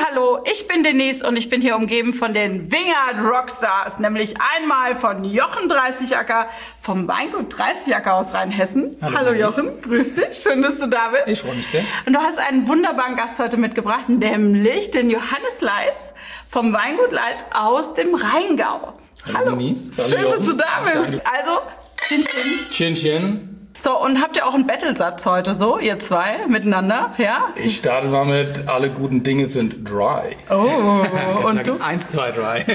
hallo, ich bin Denise und ich bin hier umgeben von den Wingert Rockstars, nämlich einmal von Jochen Dreißigacker vom Weingut Dreißigacker aus Rheinhessen. Hallo Jochen, grüß dich, schön, dass du da bist. Ich freue mich sehr. Und du hast einen wunderbaren Gast heute mitgebracht, nämlich den Johannes Leitz vom Weingut Leitz aus dem Rheingau. Hallo Denise. Schön, dass du da bist. Danke. Also, Tschinchen. So, und habt ihr auch einen Battlesatz heute so, ihr zwei miteinander, ja? Ich starte mal mit, alle guten Dinge sind dry. Oh, und du? 1, 2, 3. 1,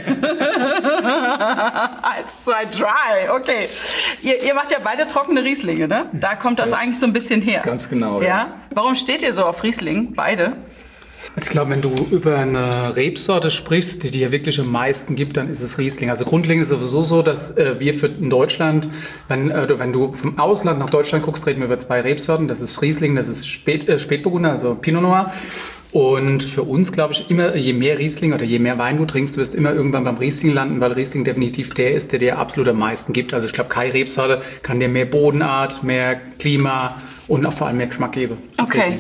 2, 3, okay. Ihr macht ja beide trockene Rieslinge, ne? Da kommt das eigentlich so ein bisschen her. Ganz genau, ja. Warum steht ihr so auf Riesling, beide? Ich glaube, wenn du über eine Rebsorte sprichst, die dir wirklich am meisten gibt, dann ist es Riesling. Also grundlegend ist es sowieso so, dass wir in Deutschland, wenn du vom Ausland nach Deutschland guckst, reden wir über 2 Rebsorten. Das ist Riesling, das ist Spätburgunder, also Pinot Noir. Und für uns, glaube ich, immer, je mehr Riesling oder je mehr Wein du trinkst, du wirst immer irgendwann beim Riesling landen, weil Riesling definitiv der ist, der dir absolut am meisten gibt. Also ich glaube, keine Rebsorte kann dir mehr Bodenart, mehr Klima und auch vor allem mehr Geschmack geben. Okay.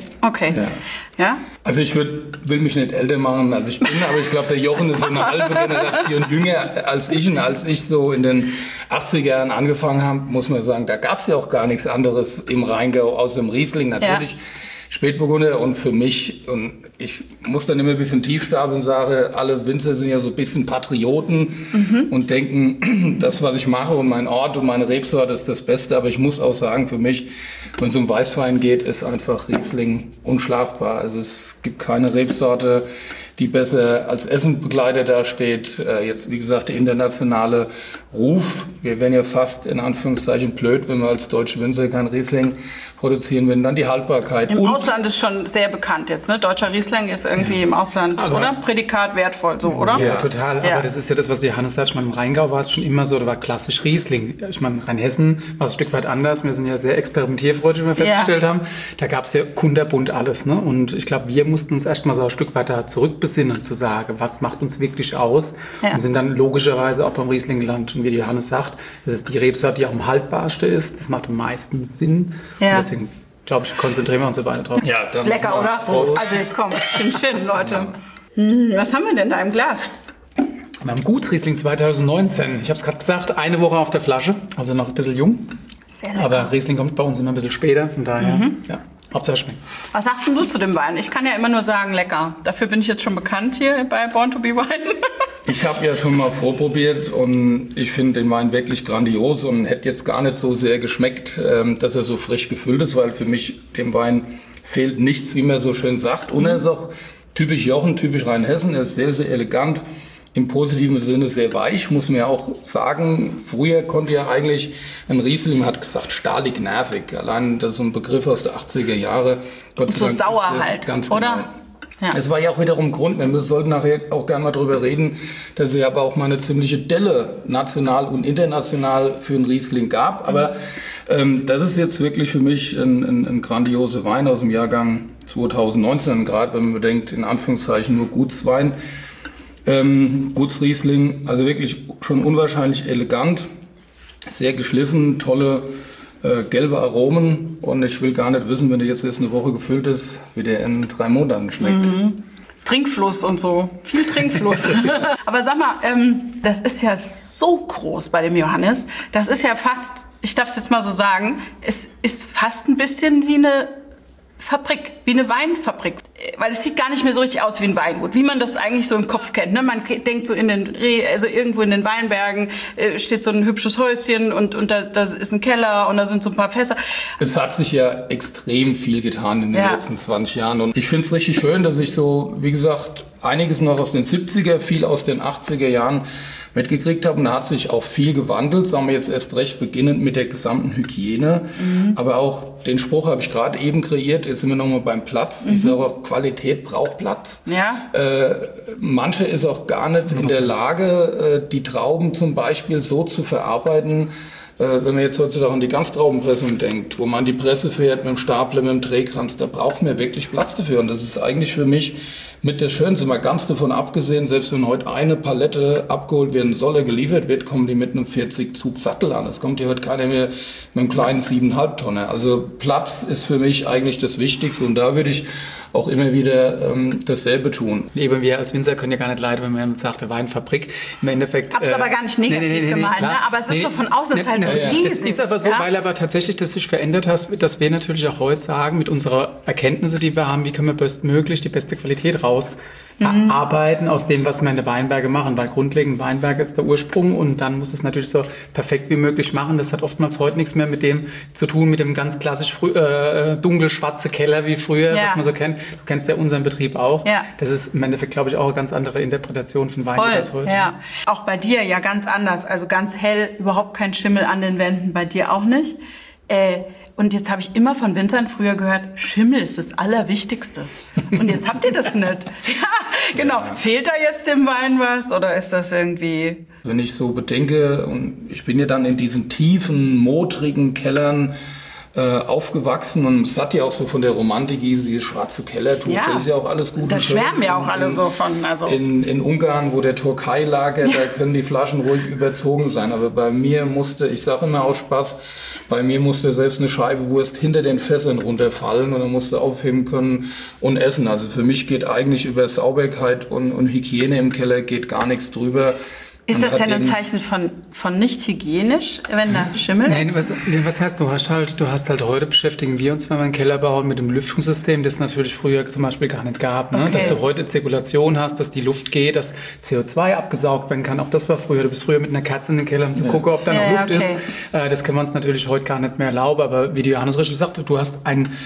Ja? Also ich will mich nicht älter machen, als ich bin, aber ich glaube, der Jochen ist so eine halbe Generation jünger als ich. Und als ich so in den 80er Jahren angefangen habe, muss man sagen, da gab es ja auch gar nichts anderes im Rheingau außer dem Riesling. Natürlich Spätburgunder und für mich, und ich muss dann immer ein bisschen tief stapeln und sage, alle Winzer sind ja so ein bisschen Patrioten und denken, das, was ich mache und mein Ort und meine Rebsorte ist das Beste. Aber ich muss auch sagen, für mich, wenn es um Weißwein geht, ist einfach Riesling unschlagbar. Also es gibt keine Rebsorte, die besser als Essenbegleiter dasteht. Jetzt, wie gesagt, der internationale Ruf. Wir wären ja fast in Anführungszeichen blöd, wenn wir als deutsche Winzer kein Riesling produzieren würden. Dann die Haltbarkeit. Im Ausland ist schon sehr bekannt jetzt, ne? Deutscher Riesling ist irgendwie im Ausland, oder? Prädikat wertvoll, so, oder? Ja, total. Ja. Aber das ist ja das, was Johannes sagt. Ich meine, im Rheingau war es schon immer so, da war klassisch Riesling. Ich meine, Rheinhessen war es ein Stück weit anders. Wir sind ja sehr experimentierfreudig, wie wir festgestellt haben. Da gab es ja kunterbunt alles, ne? Und ich glaube, wir mussten uns erst mal so ein Stück weit da zurückbesinnen, zu sagen, was macht uns wirklich aus? Ja. Und sind dann logischerweise auch beim Riesling gelandet. Und wie Johannes sagt, das ist die Rebsorte, die auch am haltbarsten ist. Das macht am meisten Sinn. Ja. Und deswegen, glaube ich, konzentrieren wir uns so beide drauf. Ja, ist lecker, oder? Prost. Also jetzt komm, schön, Leute. Was haben wir denn da im Glas? Wir haben Gutsriesling 2019. Ich habe es gerade gesagt, eine Woche auf der Flasche, also noch ein bisschen jung. Sehr lecker. Aber Riesling kommt bei uns immer ein bisschen später, von daher, ja, Hauptsache schmeckt. Was sagst denn du zu dem Wein? Ich kann ja immer nur sagen, lecker. Dafür bin ich jetzt schon bekannt hier bei Born to be Wine. Ich habe ja schon mal vorprobiert und ich finde den Wein wirklich grandios und hätte jetzt gar nicht so sehr geschmeckt, dass er so frisch gefüllt ist, weil für mich dem Wein fehlt nichts, wie man so schön sagt. Und er ist auch typisch Jochen, typisch Rheinhessen. Er ist sehr, sehr elegant, im positiven Sinne sehr weich, muss man ja auch sagen. Früher konnte ja eigentlich ein Riesling, man hat gesagt, stahlig nervig. Allein das ist so ein Begriff aus der 80er Jahre. Gott sei So Dank sauer ist der halt, ganz oder? Genau. Ja. Es war ja auch wiederum Grund, wir sollten nachher auch gerne mal drüber reden, dass es ja aber auch mal eine ziemliche Delle national und international für einen Riesling gab. Aber das ist jetzt wirklich für mich ein grandioser Wein aus dem Jahrgang 2019, gerade wenn man bedenkt, in Anführungszeichen nur Gutswein. Gutsriesling, also wirklich schon unwahrscheinlich elegant, sehr geschliffen, tolle gelbe Aromen und ich will gar nicht wissen, wenn der jetzt eine Woche gefüllt ist, wie der in 3 Monaten schmeckt. Trinkfluss und so, viel Trinkfluss. Aber sag mal, das ist ja so groß bei dem Johannes, das ist ja fast, ich darf es jetzt mal so sagen, es ist fast ein bisschen wie eine Fabrik, wie eine Weinfabrik. Weil es sieht gar nicht mehr so richtig aus wie ein Weingut, wie man das eigentlich so im Kopf kennt. Ne? Man denkt so also irgendwo in den Weinbergen steht so ein hübsches Häuschen und da ist ein Keller und da sind so ein paar Fässer. Es hat sich ja extrem viel getan in den letzten 20 Jahren und ich finde es richtig schön, dass ich so, wie gesagt, einiges noch aus den 70er, viel aus den 80er Jahren mitgekriegt habe. Und da hat sich auch viel gewandelt, sagen wir jetzt erst recht beginnend mit der gesamten Hygiene. Aber auch den Spruch habe ich gerade eben kreiert, jetzt sind wir nochmal beim Platz. Ich sage auch, Qualität braucht Platz. Ja. Manche ist auch gar nicht in der Lage, die Trauben zum Beispiel so zu verarbeiten, wenn man jetzt heutzutage an die Ganztraubenpressung denkt, wo man die Presse fährt mit dem Stapler, mit dem Drehkranz, da braucht man wirklich Platz dafür. Und das ist eigentlich für mich mit das Schönste, mal ganz davon abgesehen, selbst wenn heute eine Palette abgeholt werden soll, geliefert wird, kommen die mit einem 40 Zug Sattel an. Es kommt hier heute keiner mehr mit einem kleinen 7,5 Tonner. Also Platz ist für mich eigentlich das Wichtigste und da würde ich auch immer wieder dasselbe tun. Eben, wir als Winzer können ja gar nicht leiden, wenn man sagt, der Weinfabrik. Im Endeffekt. Hab's aber gar nicht negativ gemeint, ne? Aber es ist so von außen, es ist halt so riesig. Es ist aber so, weil aber tatsächlich das sich verändert hat, dass wir natürlich auch heute sagen, mit unserer Erkenntnisse, die wir haben, wie können wir bestmöglich die beste Qualität rausarbeiten aus dem, was wir in den Weinbergen machen. Weil grundlegend Weinberge ist der Ursprung und dann muss es natürlich so perfekt wie möglich machen. Das hat oftmals heute nichts mehr mit dem zu tun, mit dem ganz klassisch dunkelschwarze Keller wie früher, was man so kennt. Du kennst ja unseren Betrieb auch. Ja. Das ist im Endeffekt, glaube ich, auch eine ganz andere Interpretation von Wein als heute. Ja. Auch bei dir ja ganz anders. Also ganz hell, überhaupt kein Schimmel an den Wänden, bei dir auch nicht. Und jetzt habe ich immer von Winzern früher gehört, Schimmel ist das Allerwichtigste. Und jetzt habt ihr das nicht. Ja, genau. Ja. Fehlt da jetzt dem Wein was oder ist das irgendwie... Wenn ich so bedenke, und ich bin ja dann in diesen tiefen, modrigen Kellern aufgewachsen und es hat ja auch so von der Romantik dieses schwarze Kellertuch, das ist ja auch alles gut. Da schwärmen ja auch alle so von. Also. In Ungarn, wo der Türkei lagert, da können die Flaschen ruhig überzogen sein. Aber bei mir musste, ich sage immer aus Spaß, bei mir musste selbst eine Scheibe Wurst hinter den Fässern runterfallen und dann musste aufheben können und essen. Also für mich geht eigentlich über Sauberkeit und Hygiene im Keller geht gar nichts drüber. Ist das denn ein Zeichen von nicht hygienisch, wenn da Schimmel ist? Nein, was heißt, du hast halt heute beschäftigen wir uns, wenn wir einen Keller bauen, mit dem Lüftungssystem, das es natürlich früher zum Beispiel gar nicht gab. Ne? Okay. Dass du heute Zirkulation hast, dass die Luft geht, dass CO2 abgesaugt werden kann. Auch das war früher. Du bist früher mit einer Katze in den Keller, um zu gucken, ob da noch Luft ist. Das können wir uns natürlich heute gar nicht mehr erlauben. Aber wie die Johannes richtig sagte, du hast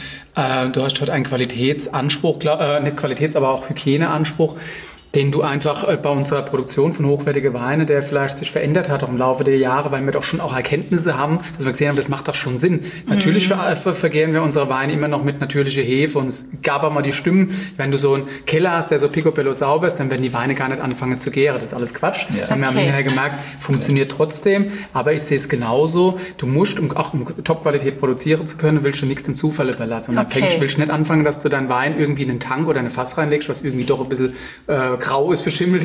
heute einen Qualitätsanspruch, nicht Qualitäts-, aber auch Hygieneanspruch, den du einfach bei unserer Produktion von hochwertigen Weinen, der vielleicht sich verändert hat auch im Laufe der Jahre, weil wir doch schon auch Erkenntnisse haben, dass wir gesehen haben, das macht doch schon Sinn. Natürlich vergären wir unsere Weine immer noch mit natürlicher Hefe und es gab auch mal die Stimmen, wenn du so einen Keller hast, der so picobello sauber ist, dann werden die Weine gar nicht anfangen zu gären. Das ist alles Quatsch. Ja. Wir haben hinterher gemerkt, funktioniert trotzdem, aber ich sehe es genauso. Du musst, um Top-Qualität produzieren zu können, willst du nichts dem Zufall überlassen. Und dann willst du nicht anfangen, dass du deinen Wein irgendwie in einen Tank oder eine Fass reinlegst, was irgendwie doch ein bisschen grau ist für Schimmel,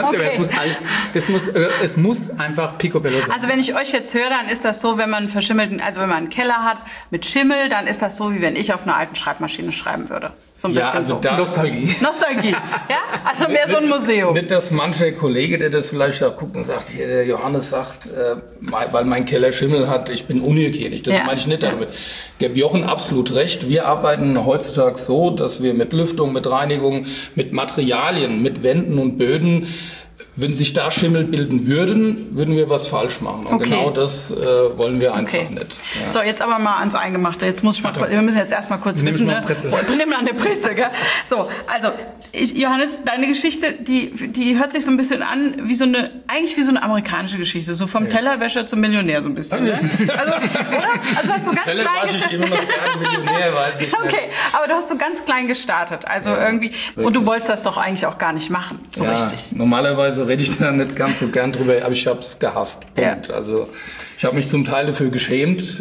es muss einfach picobello sein. Also wenn ich euch jetzt höre, dann ist das so, wenn man verschimmelten, also wenn man einen Keller hat mit Schimmel, dann ist das so, wie wenn ich auf einer alten Schreibmaschine schreiben würde. So ein bisschen also so. Nostalgie. Nostalgie, ja? Also mehr so ein Museum. Nicht, dass mancher Kollege, der das vielleicht auch guckt und sagt, hier, der Johannes sagt, weil mein Keller Schimmel hat, ich bin unhygienisch. Das meine ich nicht damit. Gebe Jochen absolut recht. Wir arbeiten heutzutage so, dass wir mit Lüftung, mit Reinigung, mit Materialien, mit Wänden und Böden, wenn sich da Schimmel bilden würden wir was falsch machen. Und genau das wollen wir einfach nicht. Ja. So, jetzt aber mal ans Eingemachte. Jetzt muss ich mal, wir müssen jetzt erstmal kurz wissen. Nehmen wir eine Brezel, gell? So, also, Johannes, deine Geschichte, die hört sich so ein bisschen an wie so eine amerikanische Geschichte. So vom Tellerwäscher zum Millionär so ein bisschen. Ne? Also, oder? Also hast du ganz klein gestartet. Ich immer noch gerne Millionär, weiß ich nicht. Aber du hast so ganz klein gestartet. Also irgendwie, wirklich. Und du wolltest das doch eigentlich auch gar nicht machen. So richtig. Normalerweise rede ich da nicht ganz so gern drüber, aber ich habe es gehasst. Also ich habe mich zum Teil dafür geschämt.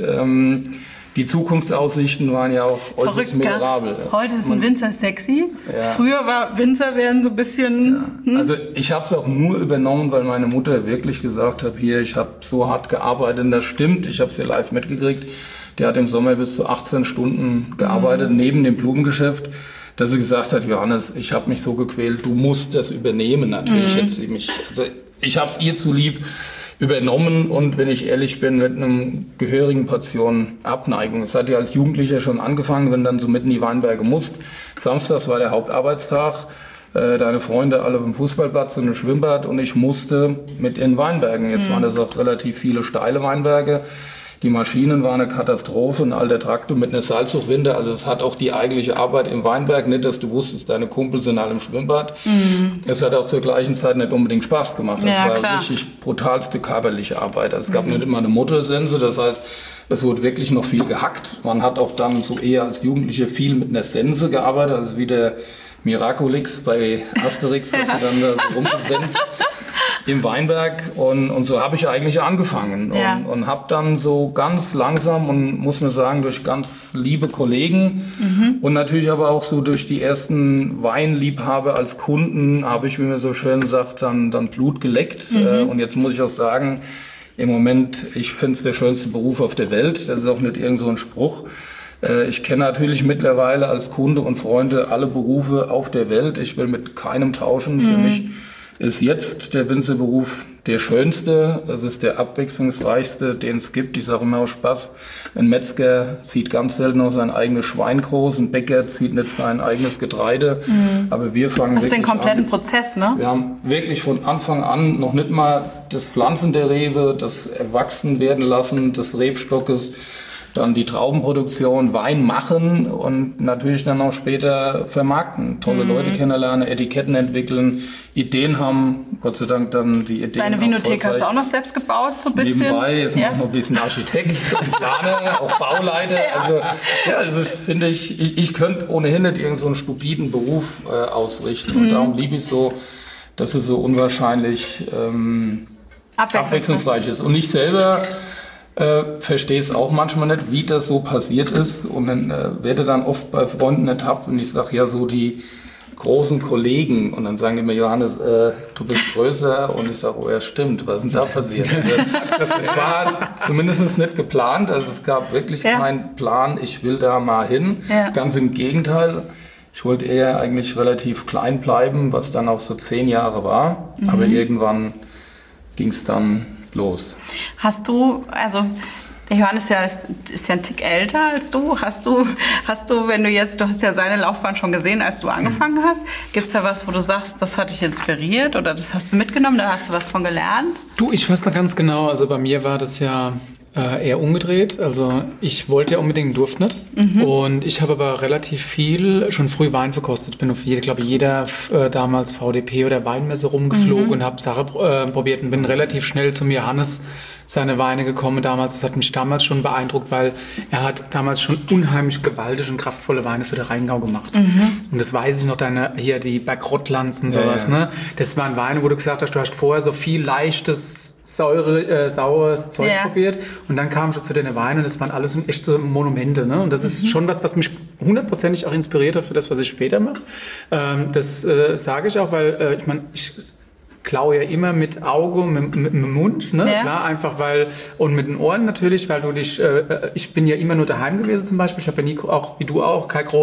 Die Zukunftsaussichten waren ja auch äußerst miserabel. Heute ist ein Winzer sexy. Ja. Früher war Winzer werden so ein bisschen... Ja. Also ich habe es auch nur übernommen, weil meine Mutter wirklich gesagt hat, hier, ich habe so hart gearbeitet. Und das stimmt, ich habe es ja live mitgekriegt. Der hat im Sommer bis zu 18 Stunden gearbeitet, neben dem Blumengeschäft. Dass sie gesagt hat, Johannes, ich habe mich so gequält, du musst das übernehmen. Natürlich hätte sie mich, also ich habe es ihr zulieb übernommen und wenn ich ehrlich bin, mit einem gehörigen Portion Abneigung. Es hat ja als Jugendlicher schon angefangen, wenn du dann so mitten in die Weinberge musst. Samstags war der Hauptarbeitstag, deine Freunde alle auf dem Fußballplatz und im Schwimmbad und ich musste mit in Weinbergen. Jetzt waren das auch relativ viele steile Weinberge. Die Maschinen waren eine Katastrophe, ein alter Traktor mit einer Seilzugwinde. Also es hat auch die eigentliche Arbeit im Weinberg, nicht, dass du wusstest, deine Kumpels sind alle im Schwimmbad. Es hat auch zur gleichen Zeit nicht unbedingt Spaß gemacht. Das war richtig brutalste körperliche Arbeit. Also es gab nicht immer eine Motorsense, das heißt, es wurde wirklich noch viel gehackt. Man hat auch dann so eher als Jugendlicher viel mit einer Sense gearbeitet, also wie der Miraculix bei Asterix, dass du dann da so rumgesenzt im Weinberg und so habe ich eigentlich angefangen und habe dann so ganz langsam und muss man sagen durch ganz liebe Kollegen und natürlich aber auch so durch die ersten Weinliebhaber als Kunden habe ich, wie man so schön sagt, dann Blut geleckt und jetzt muss ich auch sagen, im Moment, ich finde es der schönste Beruf auf der Welt, das ist auch nicht irgend so ein Spruch. Ich kenne natürlich mittlerweile als Kunde und Freunde alle Berufe auf der Welt. Ich will mit keinem tauschen. Für mich ist jetzt der Winzerberuf der schönste. Es ist der abwechslungsreichste, den es gibt. Ich sage immer aus Spaß, ein Metzger zieht ganz selten noch sein eigenes Schwein groß, ein Bäcker zieht nicht sein eigenes Getreide. Aber wir fangen das ist wirklich den kompletten an. Prozess, ne? Wir haben wirklich von Anfang an noch nicht mal das Pflanzen der Rebe, das Erwachsen werden des Rebstockes, dann die Traubenproduktion, Wein machen und natürlich dann auch später vermarkten. Tolle Leute kennenlernen, Etiketten entwickeln, Ideen haben, Gott sei Dank dann die Ideen. Deine Vinothek hast du auch noch selbst gebaut, so ein bisschen? Nebenbei ist noch ein bisschen Architekt und Planer, auch Bauleiter. Also ja, es ist, finde ich könnte ohnehin nicht irgend so einen stupiden Beruf ausrichten. Und darum liebe ich so, dass es so unwahrscheinlich abwechslungsreich ist. Und ich selber verstehe es auch manchmal nicht, wie das so passiert ist. Und dann werde dann oft bei Freunden ertappt und ich sage, ja, so die großen Kollegen. Und dann sagen die mir, Johannes, du bist größer. Und ich sage, oh ja, stimmt, was ist denn da passiert? Also, es war zumindest nicht geplant. Also es gab wirklich keinen Plan, ich will da mal hin. Ja. Ganz im Gegenteil. Ich wollte eher eigentlich relativ klein bleiben, was dann auch so 10 Jahre war. Aber irgendwann ging es dann los. Hast du, also der Johannes ist ja ein Tick älter als du. Hast du, wenn du hast ja seine Laufbahn schon gesehen, als du angefangen hast. Gibt es ja was, wo du sagst, das hat dich inspiriert oder das hast du mitgenommen, da hast du was von gelernt? Du, ich weiß noch ganz genau, also bei mir war das ja eher umgedreht. Also ich wollte ja unbedingt, durfte nicht. Und ich habe aber relativ viel schon früh Wein verkostet. Ich bin auf jeder damals VDP oder Weinmesse rumgeflogen und habe Sachen probiert und bin relativ schnell zum Johannes seine Weine gekommen damals. Das hat mich damals schon beeindruckt, weil er hat damals schon unheimlich gewaltige und kraftvolle Weine für den Rheingau gemacht. Und das weiß ich noch, die Bergrottlands und sowas. Ja. Ne? Das waren Weine, wo du gesagt hast, du hast vorher so viel leichtes, saures Zeug probiert und dann kam schon zu den Weinen und das waren alles echt so Monumente. Ne? Und das ist schon was mich hundertprozentig auch inspiriert hat für das, was ich später mache. Das sage ich auch, weil ich klaue ja immer mit Auge, mit dem Mund, ne? Ja. Klar, einfach und mit den Ohren natürlich, weil ich bin ja immer nur daheim gewesen zum Beispiel, ich habe ja nie, auch wie du auch, keine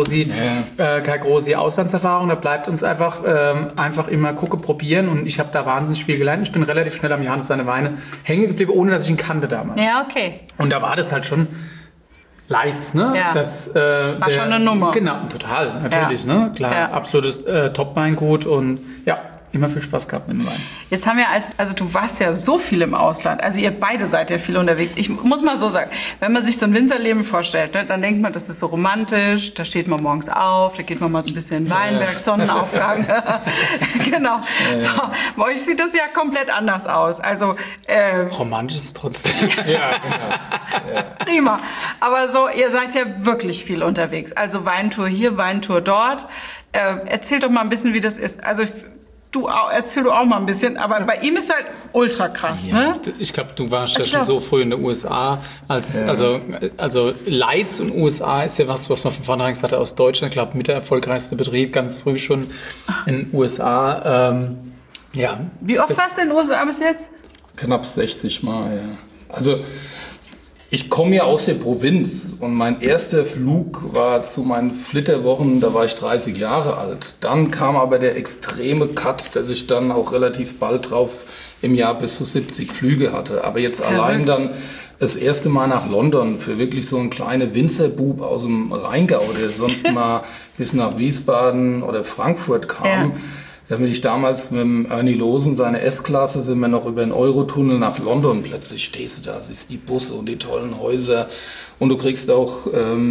große Auslandserfahrung, da bleibt uns einfach immer gucken, probieren und ich habe da wahnsinnig viel gelernt. Ich bin relativ schnell am Johannes seine Weine hängen geblieben, ohne dass ich ihn kannte damals. Ja, okay. Und da war das halt schon Lights, ne? Ja. Das, war schon eine Nummer. Genau, total, natürlich, ne? Klar, absolutes Top-Weingut und ja, immer viel Spaß gehabt mit dem Wein. Jetzt haben wir also du warst ja so viel im Ausland, also ihr beide seid ja viel unterwegs. Ich muss mal so sagen, wenn man sich so ein Winzerleben vorstellt, ne, dann denkt man, das ist so romantisch, da steht man morgens auf, da geht man mal so ein bisschen in den Weinberg, Sonnenaufgang. Genau. So, bei euch sieht das ja komplett anders aus. Also, romantisch ist es trotzdem. Ja, genau. Ja. Prima. Aber so, ihr seid ja wirklich viel unterwegs. Also Weintour hier, Weintour dort. Erzähl doch mal ein bisschen, wie das ist. Also erzähl du auch mal ein bisschen, aber bei ihm ist halt ultra krass, ne? Ich glaube, du warst ja schon so früh in den USA, also Lights und USA ist ja was man von vornherein gesagt hat aus Deutschland, ich glaube, mit der erfolgreichste Betrieb, ganz früh schon in den USA, ja. Wie oft warst du in den USA bis jetzt? Knapp 60 Mal, ja. Also, ich komme ja aus der Provinz und mein erster Flug war zu meinen Flitterwochen, da war ich 30 Jahre alt. Dann kam aber der extreme Cut, dass ich dann auch relativ bald drauf im Jahr bis zu 70 Flüge hatte. Aber jetzt allein dann das erste Mal nach London für wirklich so einen kleinen Winzerbub aus dem Rheingau, der sonst mal bis nach Wiesbaden oder Frankfurt kam. Ja. Da bin ich damals mit dem Ernie Losen, seine S-Klasse, sind wir noch über den Eurotunnel nach London. Plötzlich stehst du da, siehst die Busse und die tollen Häuser und du kriegst auch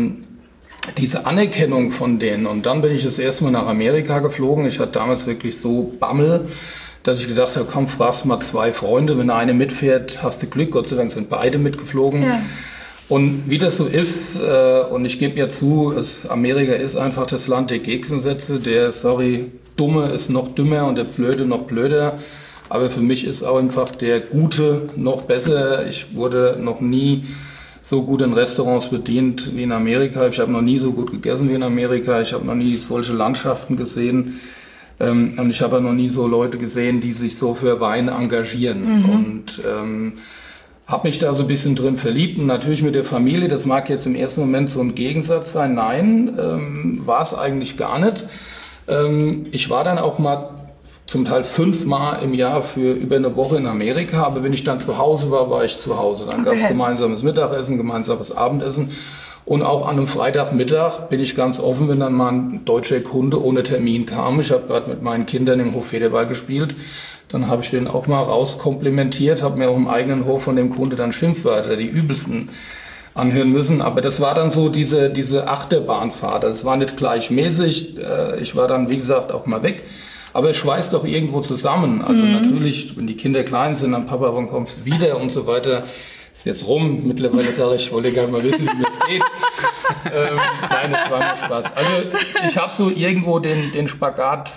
diese Anerkennung von denen. Und dann bin ich das erste Mal nach Amerika geflogen. Ich hatte damals wirklich so Bammel, dass ich gedacht habe, komm, fragst mal 2 Freunde. Wenn der eine mitfährt, hast du Glück. Gott sei Dank sind beide mitgeflogen. Ja. Und wie das so ist, und ich gebe ja zu, Amerika ist einfach das Land der Gegensätze. Der Dumme ist noch dümmer und der Blöde noch blöder. Aber für mich ist auch einfach der Gute noch besser. Ich wurde noch nie so gut in Restaurants bedient wie in Amerika. Ich habe noch nie so gut gegessen wie in Amerika. Ich habe noch nie solche Landschaften gesehen. Und ich habe noch nie so Leute gesehen, die sich so für Wein engagieren. Und habe mich da so ein bisschen drin verliebt und natürlich mit der Familie, das mag jetzt im ersten Moment so ein Gegensatz sein. Nein, war es eigentlich gar nicht. Ich war dann auch mal zum Teil 5-mal im Jahr für über eine Woche in Amerika, aber wenn ich dann zu Hause war, war ich zu Hause. Dann gab es gemeinsames Mittagessen, gemeinsames Abendessen und auch an einem Freitagmittag bin ich ganz offen, wenn dann mal ein deutscher Kunde ohne Termin kam. Ich habe gerade mit meinen Kindern im Hof Federball gespielt, dann habe ich den auch mal rauskomplimentiert, habe mir auch im eigenen Hof von dem Kunde dann Schimpfwörter, die übelsten, anhören müssen. Aber das war dann so diese Achterbahnfahrt. Das war nicht gleichmäßig. Ich war dann, wie gesagt, auch mal weg. Aber es schweißt doch irgendwo zusammen. Also natürlich, wenn die Kinder klein sind, dann Papa, wann kommst du wieder und so weiter. Ist jetzt rum. Mittlerweile sage ich wollte gerne mal wissen, wie mir es geht. Nein, das war nur Spaß. Also ich habe so irgendwo den Spagat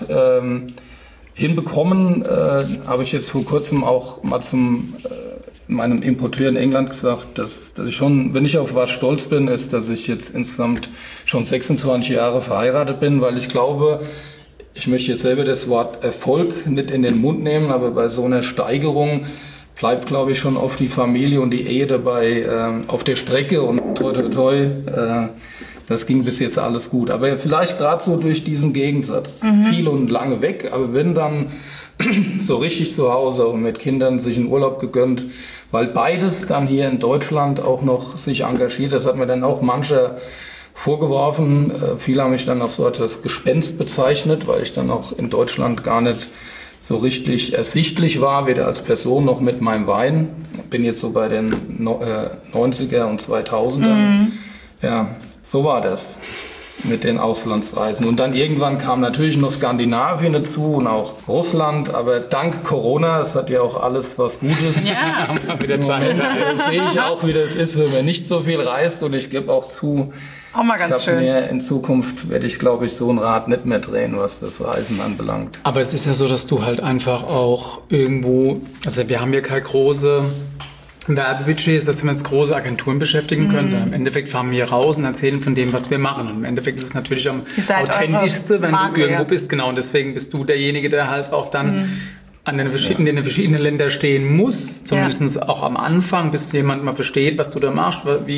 hinbekommen. Habe ich jetzt vor kurzem auch mal zum meinem Importeur in England gesagt, dass ich schon, wenn ich auf was stolz bin, ist, dass ich jetzt insgesamt schon 26 Jahre verheiratet bin, weil ich glaube, ich möchte jetzt selber das Wort Erfolg nicht in den Mund nehmen, aber bei so einer Steigerung bleibt, glaube ich, schon oft die Familie und die Ehe dabei auf der Strecke und toi, toi, toi, das ging bis jetzt alles gut. Aber vielleicht gerade so durch diesen Gegensatz, viel und lange weg, aber wenn dann so richtig zu Hause und mit Kindern sich einen Urlaub gegönnt, weil beides dann hier in Deutschland auch noch sich engagiert, das hat mir dann auch mancher vorgeworfen. Viele haben mich dann auch so als Gespenst bezeichnet, weil ich dann auch in Deutschland gar nicht so richtig ersichtlich war, weder als Person noch mit meinem Wein. Bin jetzt so bei den 90er und 2000er. Ja, so war das mit den Auslandsreisen. Und dann irgendwann kam natürlich noch Skandinavien dazu und auch Russland, aber dank Corona, es hat ja auch alles was Gutes. Ja, mit der Zeit sehe ich auch, wie das ist, wenn man nicht so viel reist, und ich gebe auch zu, auch mal ganz schön. In Zukunft werde ich, glaube ich, so ein Rad nicht mehr drehen, was das Reisen anbelangt. Aber es ist ja so, dass du halt einfach auch irgendwo, also wir haben ja keine große Werbebudgets, dass wir uns große Agenturen beschäftigen können, sondern im Endeffekt fahren wir raus und erzählen von dem, was wir machen. Und im Endeffekt ist es natürlich am authentischsten, wenn du irgendwo bist. Genau, und deswegen bist du derjenige, der halt auch dann in den verschiedenen Ländern stehen muss, zumindest auch am Anfang, bis jemand mal versteht, was du da machst,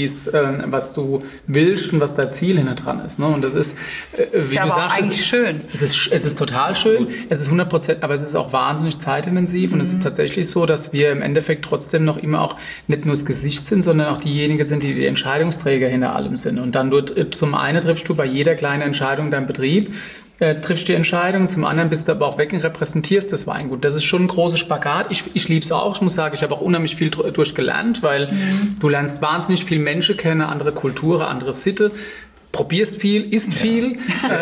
was du willst und was dein Ziel hinter dran ist. Ne? Und das ist, wie du sagst, eigentlich schön. Es ist total schön, es ist 100%, aber es ist auch wahnsinnig zeitintensiv und es ist tatsächlich so, dass wir im Endeffekt trotzdem noch immer auch nicht nur das Gesicht sind, sondern auch diejenigen sind, die Entscheidungsträger hinter allem sind. Und dann zum einen triffst du bei jeder kleinen Entscheidung deinen Betrieb, triffst die Entscheidung, zum anderen bist du aber auch weg und repräsentierst das Weingut. Das ist schon ein großer Spagat. Ich liebe es auch. Ich muss sagen, ich habe auch unheimlich viel durchgelernt, weil du lernst wahnsinnig viel Menschen kennen, andere Kulturen, andere Sitte. Probierst viel, isst viel,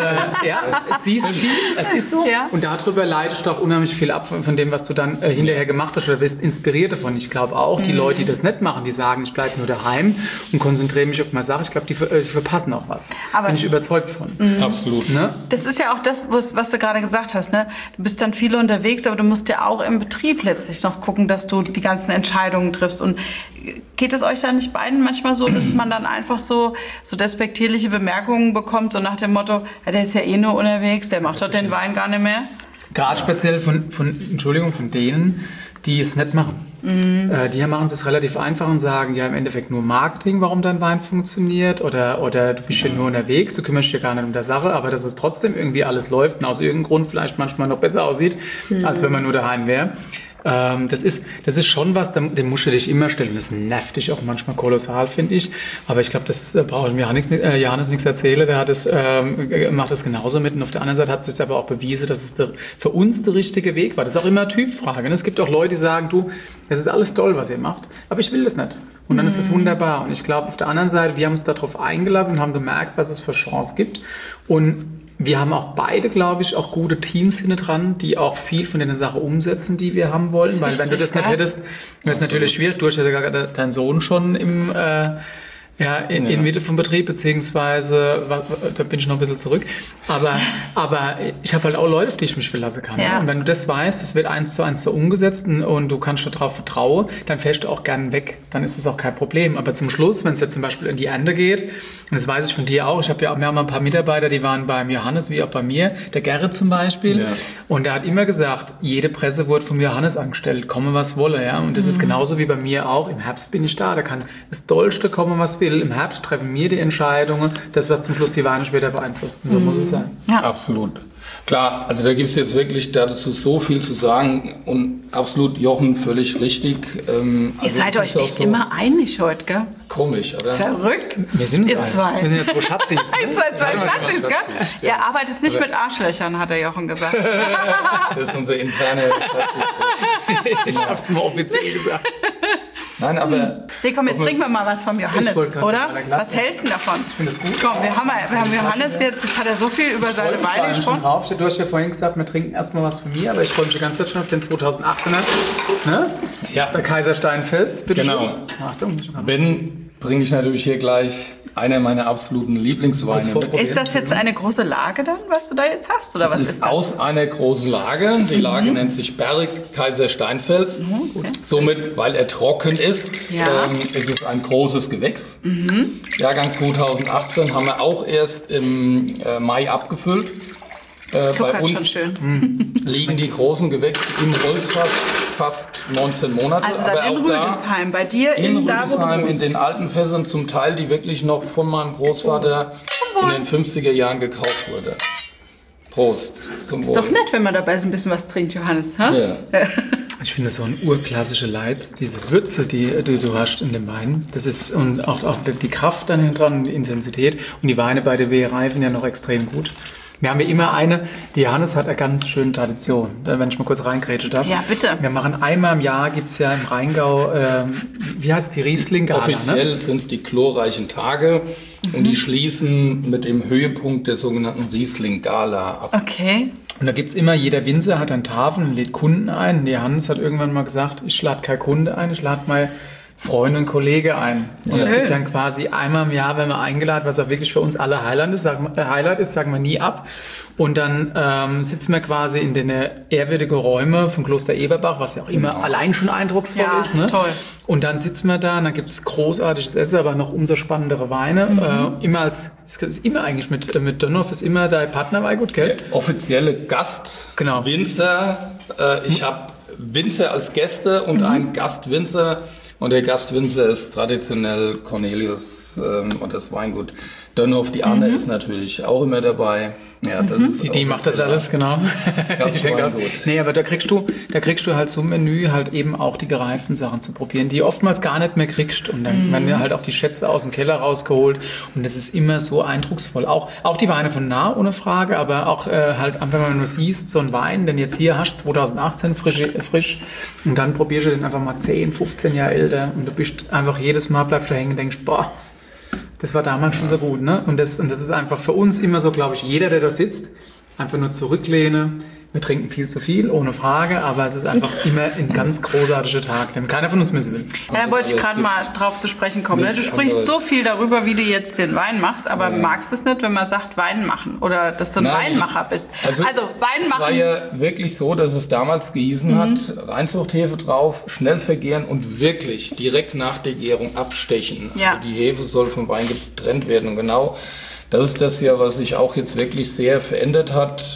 siehst viel, es ist so. Ja. Und darüber leitest du auch unheimlich viel ab von dem, was du dann hinterher gemacht hast oder wirst inspiriert davon. Ich glaube auch, die Leute, die das nicht machen, die sagen, ich bleibe nur daheim und konzentriere mich auf meine Sache, ich glaube, die verpassen auch was. Aber bin ich überzeugt von. Absolut. Ne? Das ist ja auch das, was du gerade gesagt hast. Ne? Du bist dann viel unterwegs, aber du musst ja auch im Betrieb letztlich noch gucken, dass du die ganzen Entscheidungen triffst. Und geht es euch dann nicht beiden manchmal so, dass man dann einfach so despektierliche Bemerkungen bekommt, so nach dem Motto, ja, der ist ja eh nur unterwegs, der macht doch den Wein gar nicht mehr? Gerade speziell von denen, die es nicht machen. Die machen es relativ einfach und sagen, ja, im Endeffekt nur Marketing, warum dein Wein funktioniert, oder du bist ja nur unterwegs, du kümmerst dich gar nicht um die Sache, aber dass es trotzdem irgendwie alles läuft und aus irgendeinem Grund vielleicht manchmal noch besser aussieht, als wenn man nur daheim wäre. Das ist schon was, dem musst du dich immer stellen. Das nervt dich auch manchmal kolossal, finde ich. Aber ich glaube, das braucht mir Johannes nichts erzählen. Der macht das genauso mit. Und auf der anderen Seite hat es sich aber auch bewiesen, dass es für uns der richtige Weg war. Das ist auch immer Typfrage. Und es gibt auch Leute, die sagen, du, das ist alles toll, was ihr macht, aber ich will das nicht. Und dann ist das wunderbar. Und ich glaube, auf der anderen Seite, wir haben uns darauf eingelassen und haben gemerkt, was es für Chancen gibt. Und wir haben auch beide, glaube ich, auch gute Teams hinten dran, die auch viel von den Sachen umsetzen, die wir haben wollen. Weil wenn du das nicht hättest, wäre es natürlich schwierig. Du hast ja gerade deinen Sohn schon in Mitte vom Betrieb, beziehungsweise, da bin ich noch ein bisschen zurück. Aber ich habe halt auch Leute, auf die ich mich verlassen kann. Ja. Und wenn du das weißt, es wird 1:1 so umgesetzt und du kannst darauf vertrauen, dann fährst du auch gern weg. Dann ist das auch kein Problem. Aber zum Schluss, wenn es jetzt zum Beispiel in die Ernte geht das weiß ich von dir auch. Wir haben ein paar Mitarbeiter, die waren beim Johannes, wie auch bei mir. Der Gerrit zum Beispiel. Ja. Und der hat immer gesagt, jede Presse wurde vom Johannes angestellt, komme was wolle. Ja? Und das ist genauso wie bei mir auch. Im Herbst bin ich da kann das Dollste kommen, was will. Im Herbst treffen wir die Entscheidungen, das, was zum Schluss die Weine später beeinflusst. Und so muss es sein. Ja. Absolut. Klar, also da gibt es jetzt wirklich dazu so viel zu sagen und absolut, Jochen, völlig richtig. Ihr seid euch echt so immer einig heute, gell? Komisch, oder? Verrückt. Wir sind uns zwei. Wir sind jetzt zwei Schatzis. Ne? Ihr seid zwei Schatzis, gell? Ja. Ihr arbeitet nicht mit Arschlöchern, hat der Jochen gesagt. Das ist unsere interne Schatzis. Ich hab's mal offiziell gesagt. Nein, aber... Nee, komm, jetzt trinken wir mal was vom Johannes, oder? Was hältst du davon? Ich finde das gut. Komm, wir haben Johannes jetzt hat er so viel über seine Weine gesprochen. Du hast ja vorhin gesagt, wir trinken erstmal was von mir, aber ich freue mich die ganze Zeit schon auf den 2018er. Ne? Ja. Bei Kaiser Steinfels, bitte genau. Schön. Achtung. Ben, bringe ich natürlich hier gleich einer meiner absoluten Lieblingsweine mit. Ist das jetzt eine große Lage dann, was du da jetzt hast? Oder das was ist das? Aus einer großen Lage. Die Lage nennt sich Berg Kaiser Steinfels. Okay. Somit, weil er trocken ist, ist es ein großes Gewächs. Jahrgang 2018 haben wir auch erst im Mai abgefüllt. Bei uns liegen die großen Gewächse im Holzfass fast 19 Monate. Also dann in Rüdesheim, bei dir in Rüdesheim, in den alten Fässern zum Teil, die wirklich noch von meinem Großvater in den 50er Jahren gekauft wurde. Prost. Ist doch nett, wenn man dabei so ein bisschen was trinkt, Johannes. Ha? Ja. Ich finde das so ein urklassische Leiz, diese Würze, die du hast in dem Wein. Das ist, und auch die Kraft dann dran, die Intensität. Und die Weine bei der W reifen ja noch extrem gut. Wir haben ja immer die Johannes hat eine ganz schöne Tradition, wenn ich mal kurz reingrätschen darf. Ja, bitte. Wir machen einmal im Jahr, gibt es ja im Rheingau, wie heißt die Riesling-Gala? Offiziell sind es die chlorreichen Tage und die schließen mit dem Höhepunkt der sogenannten Riesling-Gala ab. Okay. Und da gibt es immer, jeder Winzer hat eine Tafel und lädt Kunden ein. Und die Johannes hat irgendwann mal gesagt, ich lade keinen Kunde ein, ich lade mal Freunde und Kollege ein. Und es gibt dann quasi einmal im Jahr, wenn wir eingeladen, was auch wirklich für uns alle Highlight ist, sagen wir nie ab. Und dann sitzen wir quasi in den ehrwürdigen Räumen vom Kloster Eberbach, was ja auch immer allein schon eindrucksvoll ist. Ne? Toll. Und dann sitzen wir da und dann gibt es großartiges Essen, aber noch umso spannendere Weine. Immer eigentlich mit Dönhoff ist immer dein Partnerweingut, gell? Der offizielle Gast, genau. Winzer. Ich habe Winzer als Gäste und einen Gastwinzer. Und der Gastwinzer ist traditionell Cornelius und das Weingut Dönhoff. Die Anne ist natürlich auch immer dabei. Ja, das ist die macht das alles, genau. Nee, aber da kriegst du halt so ein Menü halt eben auch die gereiften Sachen zu probieren, die oftmals gar nicht mehr kriegst. Und dann werden halt auch die Schätze aus dem Keller rausgeholt. Und das ist immer so eindrucksvoll. Auch die Weine von nah, ohne Frage, aber auch halt, wenn man nur siehst, so ein Wein, den jetzt hier hast, 2018 frisch, und dann probierst du den einfach mal 10, 15 Jahre älter und du bist einfach jedes Mal bleibst du hängen und denkst, boah, das war damals schon so gut, ne? Und das ist einfach für uns immer so, glaube ich, jeder, der da sitzt, einfach nur zurücklehnen. Wir trinken viel zu viel, ohne Frage, aber es ist einfach immer ein ganz großartiger Tag, den keiner von uns missen will. Ja, da wollte ich gerade mal drauf zu sprechen kommen. Ne? Du sprichst so viel darüber, wie du jetzt den Wein machst, aber magst es nicht, wenn man sagt Wein machen oder dass du ein Weinmacher bist. Also Wein machen. Es war ja wirklich so, dass es damals gehießen hat, Reinzuchthefe drauf, schnell vergären und wirklich direkt nach der Gärung abstechen. Ja. Also die Hefe soll vom Wein getrennt werden und genau das ist das ja, was sich auch jetzt wirklich sehr verändert hat.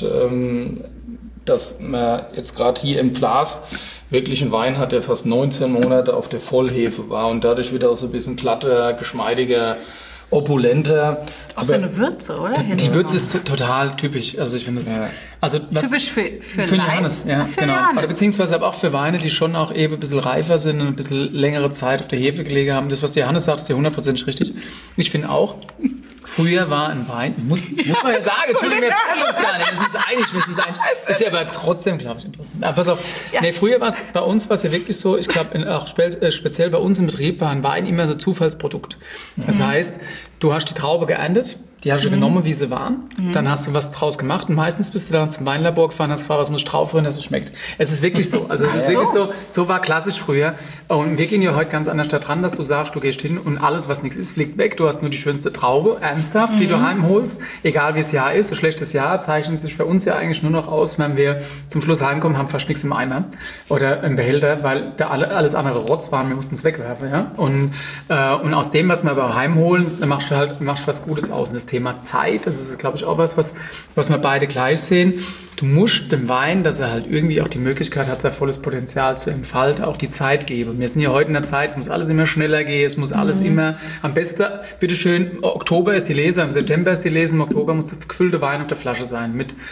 Dass man jetzt gerade hier im Glas wirklich einen Wein hat, der fast 19 Monate auf der Vollhefe war und dadurch wieder auch so ein bisschen glatter, geschmeidiger, opulenter. Auch so eine Würze, oder? Die Würze ist total typisch. Also ich finde das typisch für den Johannes, ja, genau. Johannes. Oder beziehungsweise aber auch für Weine, die schon auch eben ein bisschen reifer sind und ein bisschen längere Zeit auf der Hefe gelegen haben. Das, was der Johannes sagt, ist ja 100% richtig. Ich finde auch, früher war ein Wein, muss man ja sagen, Entschuldigung, wir kennen uns gar nicht, wir sind uns einig. Ist ja aber trotzdem, glaube ich, interessant. Aber pass auf, nee, früher war es bei uns ja wirklich so, ich glaube, auch speziell bei uns im Betrieb war ein Wein immer so Zufallsprodukt. Das heißt, du hast die Traube geerntet Die hast du genommen, wie sie waren. Dann hast du was draus gemacht und meistens bist du dann zum Weinlabor gefahren, hast gefragt, was muss ich draufrühren, dass es schmeckt. Es ist wirklich so. Also es ist wirklich so. So war klassisch früher. Und wir gehen ja heute ganz anders da dran, dass du sagst, du gehst hin und alles, was nichts ist, fliegt weg. Du hast nur die schönste Traube, ernsthaft, die du heimholst. Egal wie es Jahr ist. Ein schlechtes Jahr zeichnet sich für uns ja eigentlich nur noch aus, wenn wir zum Schluss heimkommen, haben fast nichts im Eimer oder im Behälter, weil da alles andere Rotz waren. Wir mussten es wegwerfen. Ja? Und aus dem, was wir aber heimholen, machst du was Gutes aus. Und das Thema Zeit, das ist, glaube ich, auch was wir beide gleich sehen. Du musst dem Wein, dass er halt irgendwie auch die Möglichkeit hat, sein volles Potenzial zu entfalten, auch die Zeit geben. Wir sind ja heute in der Zeit, es muss alles immer schneller gehen, es muss alles immer, am besten, bitteschön, Oktober ist die Lese, im September ist die Lese, im Oktober muss der gefüllte Wein auf der Flasche sein.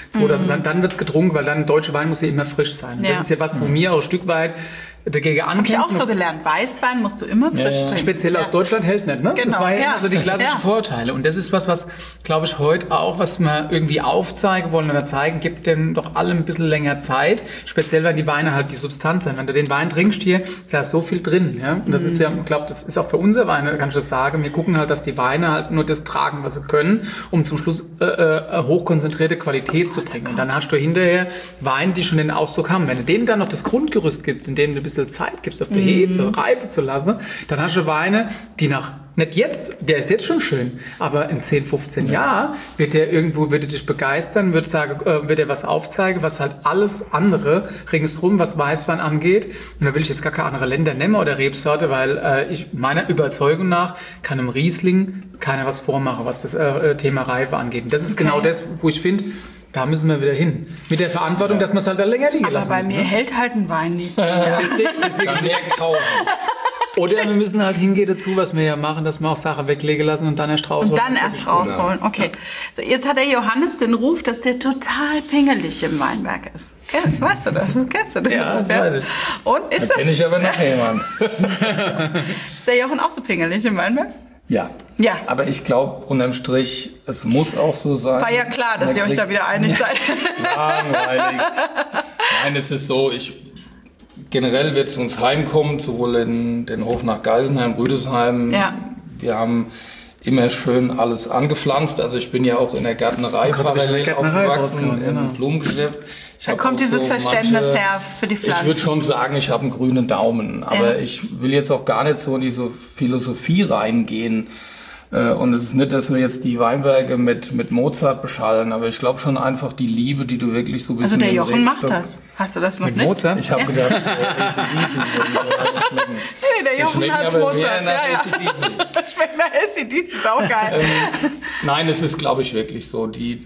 Dann wird es getrunken, weil dann deutsche Wein muss ja immer frisch sein. Ja. Das ist ja was, wo mir auch ein Stück weit dagegen ankämpfen. Habe ich auch so gelernt. Weißwein musst du immer frisch trinken. Speziell aus Deutschland hält nicht, ne? Genau. Das war ja immer so die klassischen Vorteile. Und das ist was, glaube ich, heute auch, was wir irgendwie aufzeigen wollen oder zeigen, gibt dem doch alle ein bisschen länger Zeit. Speziell, wenn die Weine halt die Substanz sind. Wenn du den Wein trinkst hier, da ist so viel drin. Ja? Und das ist ja, ich glaube, das ist auch für unsere Weine, kann ich das sagen. Wir gucken halt, dass die Weine halt nur das tragen, was sie können, um zum Schluss hochkonzentrierte Qualität zu bringen. Und dann hast du hinterher Weine, die schon den Ausdruck haben. Wenn du denen dann noch das Grundgerüst gibst, in dem du ein bisschen Zeit gibst, auf der Hefe reife zu lassen, dann hast du Weine, die nicht jetzt, der ist jetzt schon schön, aber in 10, 15 Jahren wird er dich begeistern, wird er was aufzeigen, was halt alles andere ringsrum, was Weißwein angeht. Und da will ich jetzt gar keine andere Länder nennen oder Rebsorte, weil ich meiner Überzeugung nach kann im Riesling keiner was vormachen, was das Thema Reife angeht. Und das ist genau das, wo ich finde, da müssen wir wieder hin. Mit der Verantwortung, dass man es halt da länger liegen lassen muss. Aber bei mir hält halt ein Wein nicht. Deswegen mehr kaufen. Oder wir müssen halt hingehen dazu, was wir ja machen, dass wir auch Sachen weglegen lassen und dann erst rausholen. Und dann erst rausholen, okay. So, jetzt hat der Johannes den Ruf, dass der total pingelig im Weinberg ist. Weißt du das? Kennst du den? Ja, das weiß ich. Und ist da kenne ich aber noch jemand. Ist der Jochen auch so pingelig im Weinberg? Ja. Aber ich glaube, unterm Strich, es muss auch so sein. War ja klar, dass ihr euch da wieder einig seid. Langweilig. Nein, es ist so, generell wird es uns heimkommen, sowohl in den Hof nach Geisenheim, Rüdesheim. Ja. Wir haben immer schön alles angepflanzt. Also ich bin ja auch in der Gärtnerei parallel aufgewachsen, im Blumengeschäft. Da kommt dieses Verständnis her für die Pflanzen. Ich würde schon sagen, ich habe einen grünen Daumen. Aber ich will jetzt auch gar nicht so in diese Philosophie reingehen. Und es ist nicht, dass wir jetzt die Weinberge mit Mozart beschallen, aber ich glaube schon einfach die Liebe, die du wirklich so ein bisschen... Also der Jochen macht das. Hast du das noch mit nicht? Mozart? Ich habe gedacht, ACDC schmecken. Nee, der Jochen hat Mozart. Schmeckt nach ACDC, ist auch geil. Nein, es ist, glaube ich, wirklich so. Die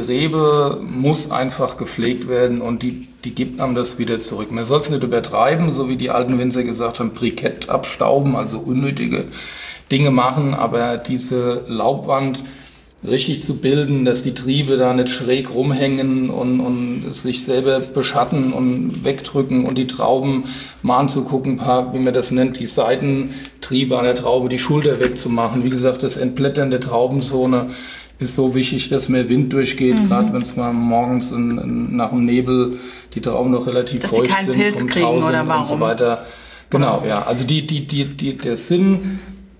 Rebe muss einfach gepflegt werden und die gibt einem das wieder zurück. Man soll es nicht übertreiben, so wie die alten Winzer gesagt haben, Brikett abstauben, also unnötige Dinge machen, aber diese Laubwand richtig zu bilden, dass die Triebe da nicht schräg rumhängen und sich selber beschatten und wegdrücken und die Trauben mal anzugucken, wie man das nennt, die Seitentriebe an der Traube, die Schulter wegzumachen. Wie gesagt, das Entblättern der Traubenzone ist so wichtig, dass mehr Wind durchgeht, gerade wenn es mal morgens nach dem Nebel die Trauben noch relativ feucht sind, vom Tau sind und so weiter. Genau, ja. Also der Sinn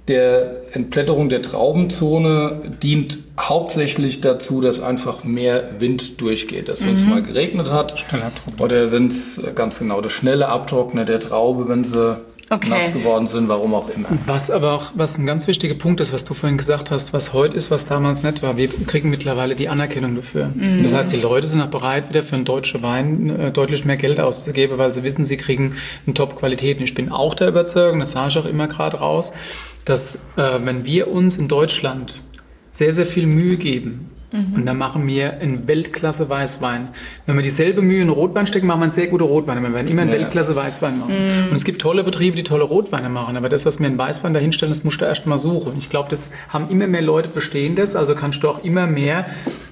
der Entblätterung der Traubenzone dient hauptsächlich dazu, dass einfach mehr Wind durchgeht. Dass wenn es mal geregnet hat oder wenn es ganz genau das schnelle Abtrocknen der Traube, wenn sie nass geworden sind, warum auch immer. Was ein ganz wichtiger Punkt ist, was du vorhin gesagt hast, was heute ist, was damals nicht war. Wir kriegen mittlerweile die Anerkennung dafür. Das heißt, die Leute sind auch bereit, wieder für einen deutschen Wein deutlich mehr Geld auszugeben, weil sie wissen, sie kriegen eine Top-Qualität. Und ich bin auch der Überzeugung, das sage ich auch immer gerade raus, dass wenn wir uns in Deutschland sehr, sehr viel Mühe geben, und dann machen wir einen Weltklasse Weißwein. Wenn wir dieselbe Mühe in Rotwein stecken, machen wir einen sehr guten Rotwein. Wir werden immer einen Weltklasse Weißwein machen. Und es gibt tolle Betriebe, die tolle Rotweine machen. Aber das, was wir in Weißwein dahinstellen, das musst du erst mal suchen. Ich glaube, das haben immer mehr Leute, verstehen das. Also kannst du auch immer mehr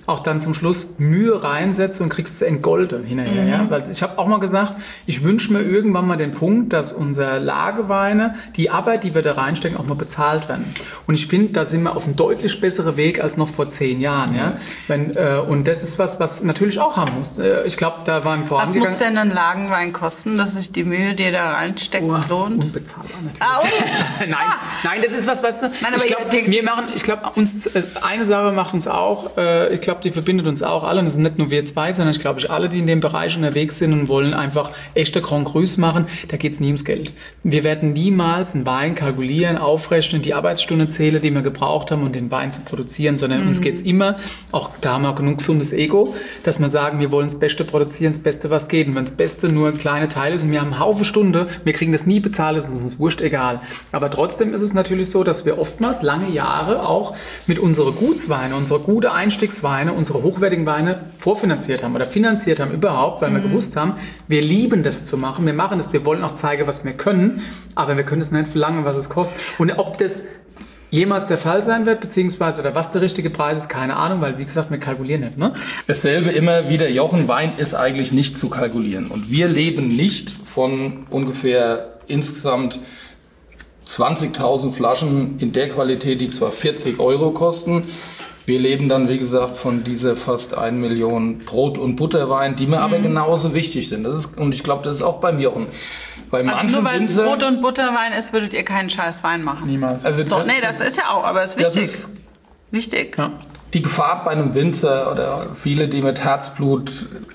auch dann zum Schluss Mühe reinsetzt und kriegst es entgolten hinterher. Ja? Weil ich habe auch mal gesagt, ich wünsche mir irgendwann mal den Punkt, dass unsere Lagerweine, die Arbeit, die wir da reinstecken, auch mal bezahlt werden. Und ich finde, da sind wir auf einem deutlich besseren Weg als noch vor 10 Jahren. Ja? Und das ist was natürlich auch haben muss. Ich glaube, da waren vorangegangen. Was muss denn ein Lagenwein kosten, dass sich die Mühe, die da reinsteckt, lohnt? Unbezahlbar natürlich. Nein, das ist was, weißt du? Nein, aber ich glaube, eine Sache macht uns auch, ich glaube, die verbindet uns auch alle, und das sind nicht nur wir zwei, sondern ich glaube, alle, die in dem Bereich unterwegs sind und wollen einfach echte Grand Crus machen, da geht es nie ums Geld. Wir werden niemals einen Wein kalkulieren, aufrechnen, die Arbeitsstunden zählen, die wir gebraucht haben, um den Wein zu produzieren, sondern uns geht es immer, auch da haben wir auch genug gesundes Ego, dass wir sagen, wir wollen das Beste produzieren, das Beste, was geht. Und wenn das Beste nur kleine Teile ist und wir haben einen Haufen Stunde, wir kriegen das nie bezahlt, das ist uns wurscht egal. Aber trotzdem ist es natürlich so, dass wir oftmals lange Jahre auch mit unseren Gutsweine, unsere gute Einstiegsweine, unsere hochwertigen Weine vorfinanziert haben oder finanziert haben überhaupt, weil wir gewusst haben, wir lieben das zu machen, wir machen das, wir wollen auch zeigen, was wir können, aber wir können es nicht verlangen, was es kostet. Und ob das jemals der Fall sein wird, beziehungsweise oder was der richtige Preis ist, keine Ahnung, weil wie gesagt, wir kalkulieren nicht. Ne? Dasselbe immer wieder, Jochen, Wein ist eigentlich nicht zu kalkulieren. Und wir leben nicht von ungefähr insgesamt 20.000 Flaschen in der Qualität, die zwar 40 € kosten. Wir leben dann, wie gesagt, von dieser fast 1 Million Brot- und Butterwein, die mir aber genauso wichtig sind. Und ich glaube, das ist auch beim Jochen. Bei also nur weil es Brot- und Butterwein ist, würdet ihr keinen scheiß Wein machen? Niemals. Also das ist ja auch, aber es ist wichtig. Das ist wichtig. Ja. Die Gefahr bei einem Winzer oder viele, die mit Herzblut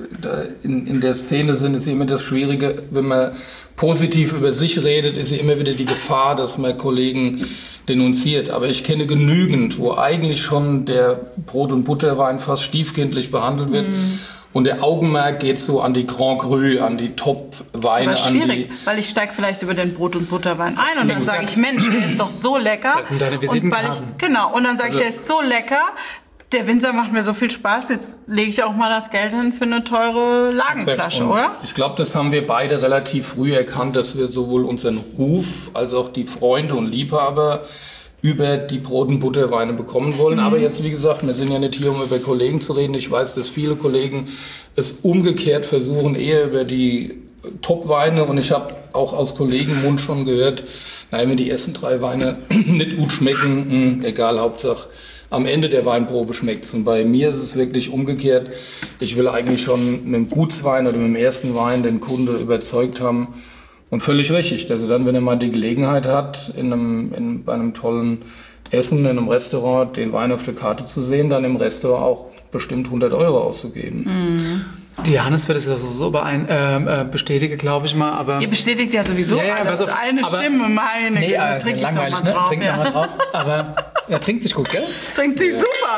in der Szene sind, ist immer das Schwierige, wenn man positiv über sich redet, ist immer wieder die Gefahr, dass man Kollegen denunziert. Aber ich kenne genügend, wo eigentlich schon der Brot- und Butterwein fast stiefkindlich behandelt wird. Und der Augenmerk geht so an die Grand Cru, an die Top-Weine. Das ist schwierig, weil ich steige vielleicht über den Brot- und Butterwein ein und dann sage ich, Mensch, der ist doch so lecker. Das sind deine Visitenkarten. Und dann sage ich, der ist so lecker, der Winzer macht mir so viel Spaß, jetzt lege ich auch mal das Geld hin für eine teure Lagenflasche, oder? Ich glaube, das haben wir beide relativ früh erkannt, dass wir sowohl unseren Ruf als auch die Freunde und Liebhaber über die Brot- und Butterweine bekommen wollen. Aber jetzt, wie gesagt, wir sind ja nicht hier, um über Kollegen zu reden. Ich weiß, dass viele Kollegen es umgekehrt versuchen, eher über die Top-Weine. Und ich habe auch aus Kollegenmund schon gehört, wenn die ersten 3 Weine nicht gut schmecken, egal, Hauptsache am Ende der Weinprobe schmeckt es. Und bei mir ist es wirklich umgekehrt. Ich will eigentlich schon mit dem Gutswein oder mit dem ersten Wein den Kunde überzeugt haben. Und völlig richtig, dass er dann, wenn er mal die Gelegenheit hat, bei einem tollen Essen, in einem Restaurant, den Wein auf der Karte zu sehen, dann im Restaurant auch bestimmt 100 € auszugeben. Die Johannes wird es ja sowieso bestätigen, glaube ich mal. Aber ihr bestätigt ja sowieso alles. Eine Stimme, meine. Nee, also langweilig, ne? Trinkt nochmal drauf. Aber er trinkt sich gut, gell? Trinkt sich super.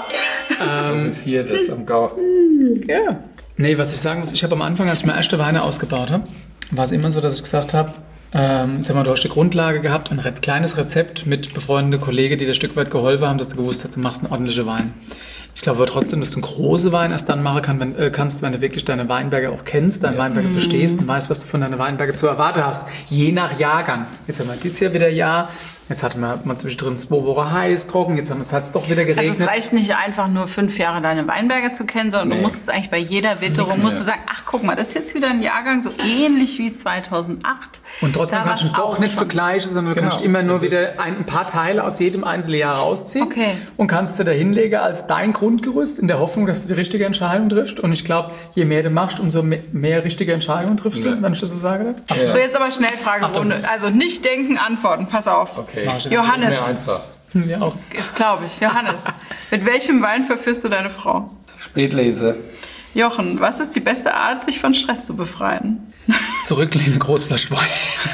Das ist hier das am Gau. Ja. Nee, was ich sagen muss, ich habe am Anfang, als ich meine erste Weine ausgebaut habe, war es immer so, dass ich gesagt habe, sag mal, du hast die Grundlage gehabt, ein kleines Rezept mit befreundeten Kollegen, die dir ein Stück weit geholfen haben, dass du gewusst hast, du machst einen ordentlichen Wein. Ich glaube aber trotzdem, dass du einen großen Wein erst dann machen kannst, wenn du wirklich deine Weinberge auch kennst, deine Weinberge verstehst und weißt, was du von deinen Weinbergen zu erwarten hast. Je nach Jahrgang. Jetzt haben wir dieses Jahr wieder Jahr. Jetzt hatten wir mal zwischendrin 2 Wochen heiß, trocken, jetzt hat es doch wieder geregnet. Also es reicht nicht einfach nur 5 Jahre deine Weinberge zu kennen, sondern du musst es eigentlich bei jeder Witterung, musst du sagen, ach guck mal, das ist jetzt wieder ein Jahrgang so ähnlich wie 2008. Und trotzdem kannst du doch nicht vergleichen, sondern du kannst immer nur wieder ein paar Teile aus jedem einzelnen Jahr rausziehen und kannst du da hinlegen als dein Grundgerüst in der Hoffnung, dass du die richtige Entscheidung triffst. Und ich glaube, je mehr du machst, umso mehr richtige Entscheidungen triffst du, wenn ich das so sage. Ja. So, jetzt aber Schnellfragerunde. Also nicht denken, antworten. Pass auf. Okay. Johannes. Mehr einfach. Ja, auch. Ist, glaube ich. Johannes, mit welchem Wein verführst du deine Frau? Spätlese. Jochen, was ist die beste Art, sich von Stress zu befreien? Zurücklehne, Großflasche Wein.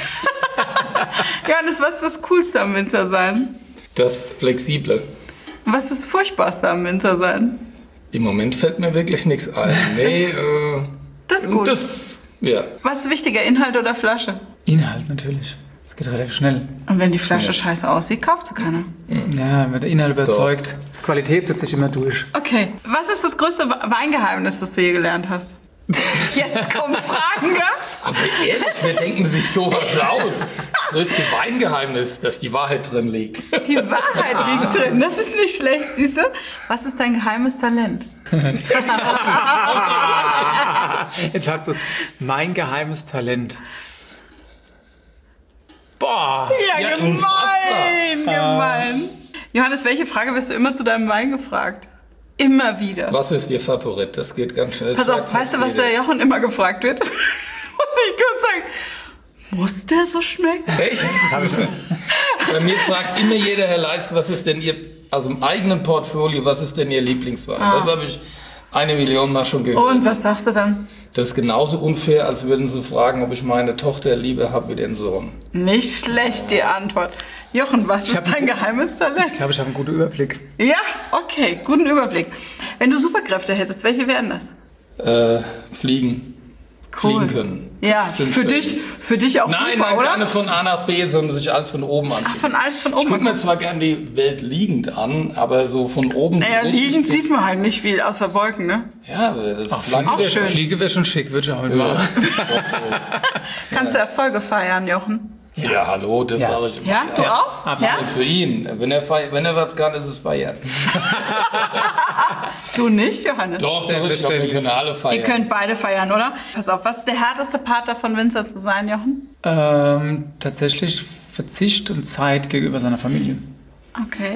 Johannes, was ist das Coolste am Winter sein? Das Flexible. Was ist das Furchtbarste am Winter sein? Im Moment fällt mir wirklich nichts ein. Nee, das ist gut. Ja. Was ist wichtiger, Inhalt oder Flasche? Inhalt natürlich. Das geht relativ schnell. Und wenn die Flasche scheiße aussieht, kauft sie keiner. Ja, wenn der Inhalt überzeugt. Doch. Qualität setzt sich immer durch. Okay. Was ist das größte Weingeheimnis, das du je gelernt hast? Jetzt kommen Fragen, gell? Aber ehrlich, wer denken sich sowas aus? Das größte Weingeheimnis, dass die Wahrheit drin liegt. Die Wahrheit liegt drin. Das ist nicht schlecht, siehst du? Was ist dein geheimes Talent? Jetzt hat es mein geheimes Talent. Boah. Ja, gemein. Johannes, welche Frage wirst du immer zu deinem Wein gefragt? Immer wieder. Was ist Ihr Favorit? Das geht ganz schnell. Pass auf, weißt du, was der Jochen immer gefragt wird? Muss ich kurz sagen. Muss der so schmecken? Echt? Das habe ich nicht. Bei mir fragt immer jeder, Herr Leitz, was ist denn Ihr, also im eigenen Portfolio, was ist denn Ihr Lieblingswein? Das habe ich 1 Million Mal schon gehört. Und was sagst du dann? Das ist genauso unfair, als würden Sie fragen, ob ich meine Tochter liebe habe wie den Sohn. Nicht schlecht, die Antwort. Jochen, was ist dein geheimes Talent? Ich glaube, ich habe einen guten Überblick. Ja, okay, guten Überblick. Wenn du Superkräfte hättest, welche wären das? Fliegen. Cool. Fliegen können. Ja, für dich auch nein, super, nein, oder? keine von A nach B, sondern sich alles von oben anzusehen. Ach, von alles von oben. Ich gucke mir zwar gerne die Welt liegend an, aber so von oben... Naja, liegend sieht man halt nicht viel, außer Wolken, ne? Ja, aber das ist auch schön. Fliege wäre schon schick, würde ich auch mitmachen. Kannst du Erfolge feiern, Jochen? Ja, hallo, das sage ich immer. Ja, du auch? absolut. Ja? Für ihn. Wenn er was kann, ist es feiern. Du nicht, Johannes? Doch, ich glaube, wir können alle feiern. Ihr könnt beide feiern, oder? Pass auf, was ist der härteste Part davon, Winzer zu sein, Jochen? Tatsächlich Verzicht und Zeit gegenüber seiner Familie. Okay.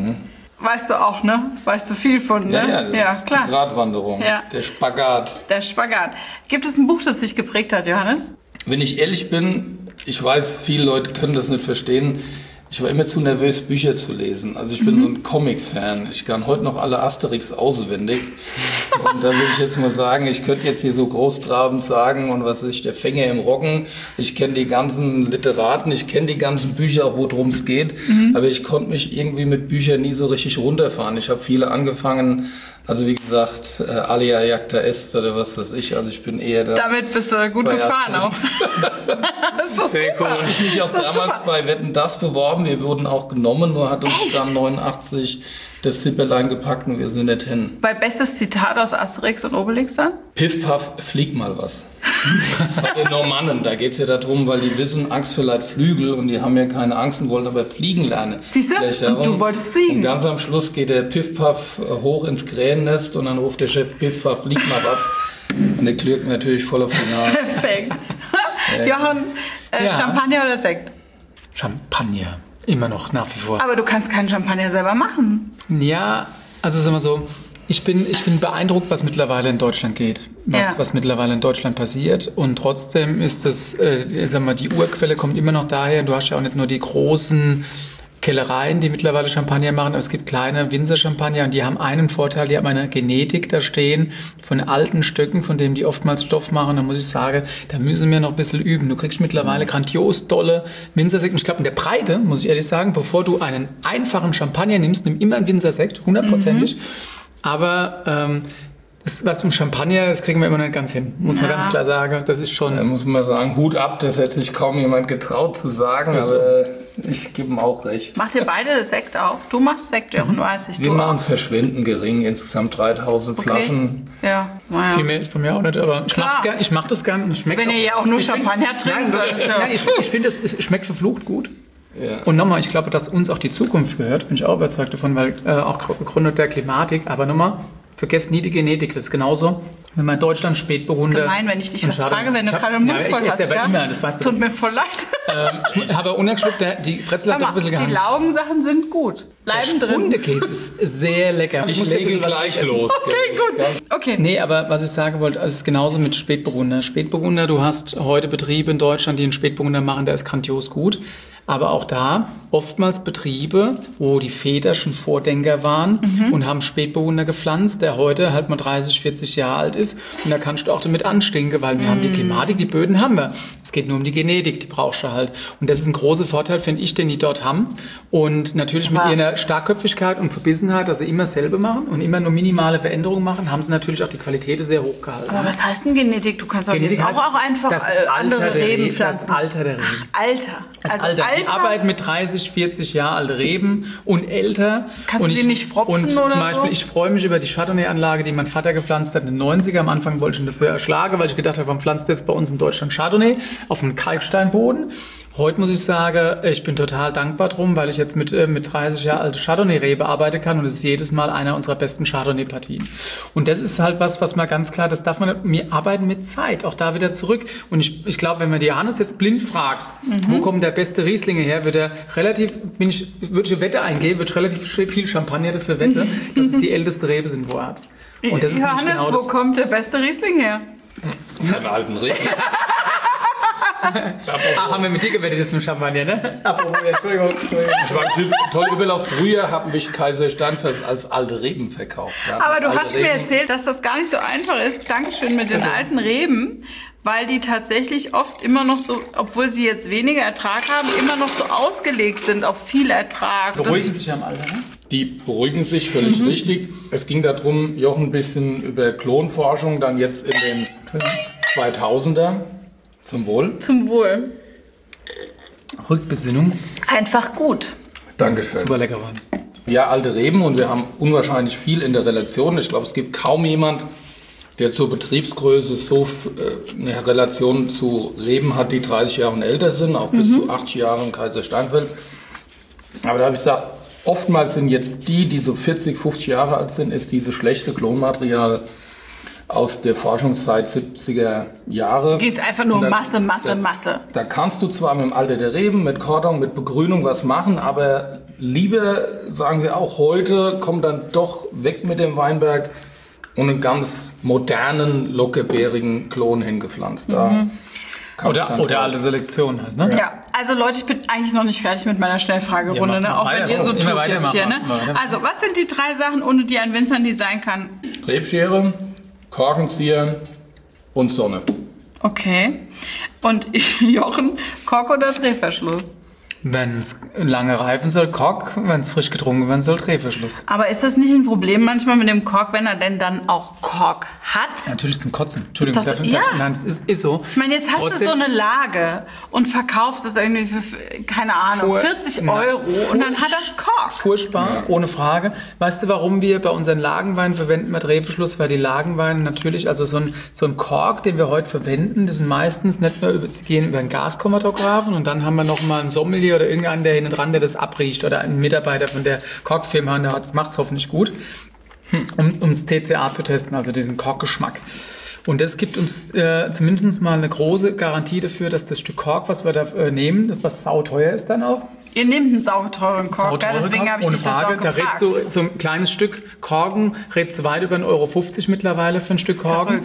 Weißt du auch, ne? Weißt du viel von, ne? Ja, das ist die Gratwanderung, der Spagat. Der Spagat. Gibt es ein Buch, das dich geprägt hat, Johannes? Wenn ich ehrlich bin, ich weiß, viele Leute können das nicht verstehen. Ich war immer zu nervös, Bücher zu lesen. Also ich bin so ein Comic-Fan. Ich kann heute noch alle Asterix auswendig. Und da will ich jetzt mal sagen, ich könnte jetzt hier so großtrabend sagen, und was weiß ich, der Fänger im Roggen. Ich kenne die ganzen Literaten, ich kenne die ganzen Bücher, auch worum es geht. Aber ich konnte mich irgendwie mit Büchern nie so richtig runterfahren. Ich habe viele angefangen, also wie gesagt, Alia Jagda Est oder was weiß ich. Also ich bin eher da. Damit bist du gut gefahren auch. Das ist doch Sehr super. cool. Ich mich auch damals bei Wetten, das beworben. Wir wurden auch genommen, nur hat uns dann 89 das Zipperlein gepackt und wir sind nicht hin. Bei bestes Zitat aus Asterix und Obelix dann? Piff, paff, flieg mal was. Bei den Normannen, da geht es ja darum, weil die wissen, Angst verleiht Flügel und die haben ja keine Angst und wollen aber fliegen lernen. Siehst du? Und du wolltest fliegen. Und ganz am Schluss geht der Piff, paff hoch ins Krähennest und dann ruft der Chef, Piff, paff, flieg mal was. Und der klirrt natürlich voll auf den Namen. Perfekt. Jochen, Champagner oder Sekt? Champagner. Immer noch, nach wie vor. Aber du kannst keinen Champagner selber machen. Ja, also sagen wir so, ich bin beeindruckt, was mittlerweile in Deutschland geht, was mittlerweile in Deutschland passiert. Und trotzdem ist das, sagen wir, die Urquelle kommt immer noch daher. Du hast ja auch nicht nur die großen Kellereien, die mittlerweile Champagner machen, aber es gibt kleine Winzer-Champagner und die haben einen Vorteil, die haben eine Genetik da stehen von alten Stöcken, von denen die oftmals Stoff machen. Da muss ich sagen, da müssen wir noch ein bisschen üben. Du kriegst mittlerweile grandios tolle Winzersekt. Und ich glaube, in der Breite, muss ich ehrlich sagen, bevor du einen einfachen Champagner nimmst, nimm immer einen Winzersekt, 100%. Aber das, was mit Champagner, das kriegen wir immer nicht ganz hin, muss man ganz klar sagen. Das ist schon... Da muss man sagen, Hut ab, das hätte sich kaum jemand getraut zu sagen, aber ich gebe ihm auch recht. Macht ihr beide Sekt auch? Du machst Sekt, Jochen, weiß ich. Wir machen verschwindend gering, insgesamt 3000 Flaschen. Ja, naja. Viel mehr ist bei mir auch nicht, aber ich mach das gern. Wenn ihr ja auch nur Champagner trinkt. Ich finde, es schmeckt verflucht gut. Ja. Und nochmal, ich glaube, dass uns auch die Zukunft gehört, bin ich auch überzeugt davon, weil auch gegründet der Klimatik, aber nochmal, vergesst nie die Genetik, das ist genauso. Wenn man in Deutschland Spätburgunder... Gemein, wenn ich dich was frage, wenn du gerade den Mund voll hast, ja immer, das weißt du. Tut mir voll leid. Aber ungeschluckt, die Brezel hat doch ein bisschen gehangen. Die Laugensachen sind gut. Bleiben drin. Der Spundekäse ist sehr lecker. Ich lege gleich los. Okay, gut. Okay. Nee, aber was ich sagen wollte, es ist genauso mit Spätburgunder. Spätburgunder, du hast heute Betriebe in Deutschland, die einen Spätburgunder machen, der ist grandios gut. Aber auch da oftmals Betriebe, wo die Väter schon Vordenker waren und haben Spätburgunder gepflanzt, der heute halt mal 30, 40 Jahre alt ist. Und da kannst du auch damit anstinken, weil wir haben die Klimatik, die Böden haben wir. Es geht nur um die Genetik, die brauchst du halt. Und das ist ein großer Vorteil, finde ich, den die dort haben. Und natürlich mit ihrer Starkköpfigkeit und Verbissenheit, dass sie immer dasselbe machen und immer nur minimale Veränderungen machen, haben sie natürlich auch die Qualität sehr hoch gehalten. Aber was heißt denn Genetik? Du kannst doch jetzt auch einfach andere Reben pflanzen. Das Alter der Reben. Alter. Also Alter. Die arbeiten mit 30, 40 Jahre alte Reben und älter. Kannst du die nicht fropfen und oder zum Beispiel, so? ich freue mich über die Chardonnay-Anlage, die mein Vater gepflanzt hat in den 90er. Am Anfang wollte ich ihn dafür erschlagen, weil ich gedacht habe, man pflanzt jetzt bei uns in Deutschland Chardonnay auf einem Kalksteinboden. Heute muss ich sagen, ich bin total dankbar drum, weil ich jetzt mit 30 Jahren alte Chardonnay bearbeiten kann und es ist jedes Mal einer unserer besten Chardonnay-Partien. Und das ist halt was man ganz klar, das darf man, wir arbeiten mit Zeit, auch da wieder zurück. Und ich glaube, wenn man die Johannes jetzt blind fragt, wo kommt der beste Rieslinge her, würde ich eine Wette eingehen, würde ich relativ viel Champagner dafür wette, dass es die älteste Rebe sind, wo er hat. Und das ist Johannes, genau wo kommt der beste Riesling her? Von alten Reben. Haben wir mit dir gewettet jetzt mit Champagner, ne? Entschuldigung. Das war ein toller Überlauf. Früher haben mich Kaiser Steinfels als alte Reben verkauft. Ja, Aber du alte hast mir Reben. erzählt, dass das gar nicht so einfach ist. Dankeschön mit den alten Reben, weil die tatsächlich oft immer noch so, obwohl sie jetzt weniger Ertrag haben, immer noch so ausgelegt sind auf viel Ertrag. Beruhigen sich am Alter, ne? Die beruhigen sich völlig richtig. Es ging darum, Jochen, ein bisschen über Klonforschung, dann jetzt in den 2000er. Zum Wohl. Zum Wohl. Rückbesinnung. Einfach gut. Dankeschön. Super lecker waren. Ja, alte Reben und wir haben unwahrscheinlich viel in der Relation. Ich glaube, es gibt kaum jemand, der zur Betriebsgröße so eine Relation zu Reben hat, die 30 Jahre und älter sind, auch bis zu 80 Jahren Kaiser Steinfels. Aber da habe ich gesagt, oftmals sind jetzt die so 40, 50 Jahre alt sind, ist dieses schlechte Klonmaterial aus der Forschungszeit 70er Jahre. Gehst einfach nur Masse. Da kannst du zwar mit dem Alter der Reben, mit Kordon, mit Begrünung was machen, aber lieber, sagen wir auch heute, kommt dann doch weg mit dem Weinberg und einen ganz modernen, lockerbärigen Klon hingepflanzt. Da Oder alle Selektionen halt, ne? Ja, also Leute, ich bin eigentlich noch nicht fertig mit meiner Schnellfragerunde, Ja, ne? Auch wenn ihr so tut jetzt hier, ne? weiter. Also, was sind die 3 Sachen, ohne die ein Winzer nie sein kann? Rebschere, Korkenzieher und Sonne. Okay. Und Jochen, Kork oder Drehverschluss? Wenn es lange reifen soll, Kork. Wenn es frisch getrunken werden soll, Drehverschluss. Aber ist das nicht ein Problem manchmal mit dem Kork, wenn er denn dann auch Kork hat? Natürlich zum Kotzen. Entschuldigung, Das- ja. nein, es ist so. Ich meine, jetzt hast du so eine Lage und verkaufst das irgendwie für, keine Ahnung, 40 Euro und dann hat das Kork. Furchtbar, ohne Frage. Weißt du, warum wir bei unseren Lagenweinen verwenden wir Drehverschluss? Weil die Lagenweine natürlich, also so ein Kork, den wir heute verwenden, das sind meistens nicht mehr sie gehen über einen Gaschromatographen und dann haben wir noch mal einen Sommelier oder irgendeinen, der hinten dran, der das abriecht oder einen Mitarbeiter von der Korkfirma, und der macht es hoffentlich gut, um das TCA zu testen, also diesen Korkgeschmack. Und das gibt uns zumindest mal eine große Garantie dafür, dass das Stück Kork, was wir da nehmen, was sauteuer ist dann auch. Ihr nehmt einen sauteuren Kork, ja, deswegen habe ich ohne dich das auch Frage. Da gefragt. rätst du so ein kleines Stück Korken, rätst du weit über 1,50 Euro mittlerweile für ein Stück Korken,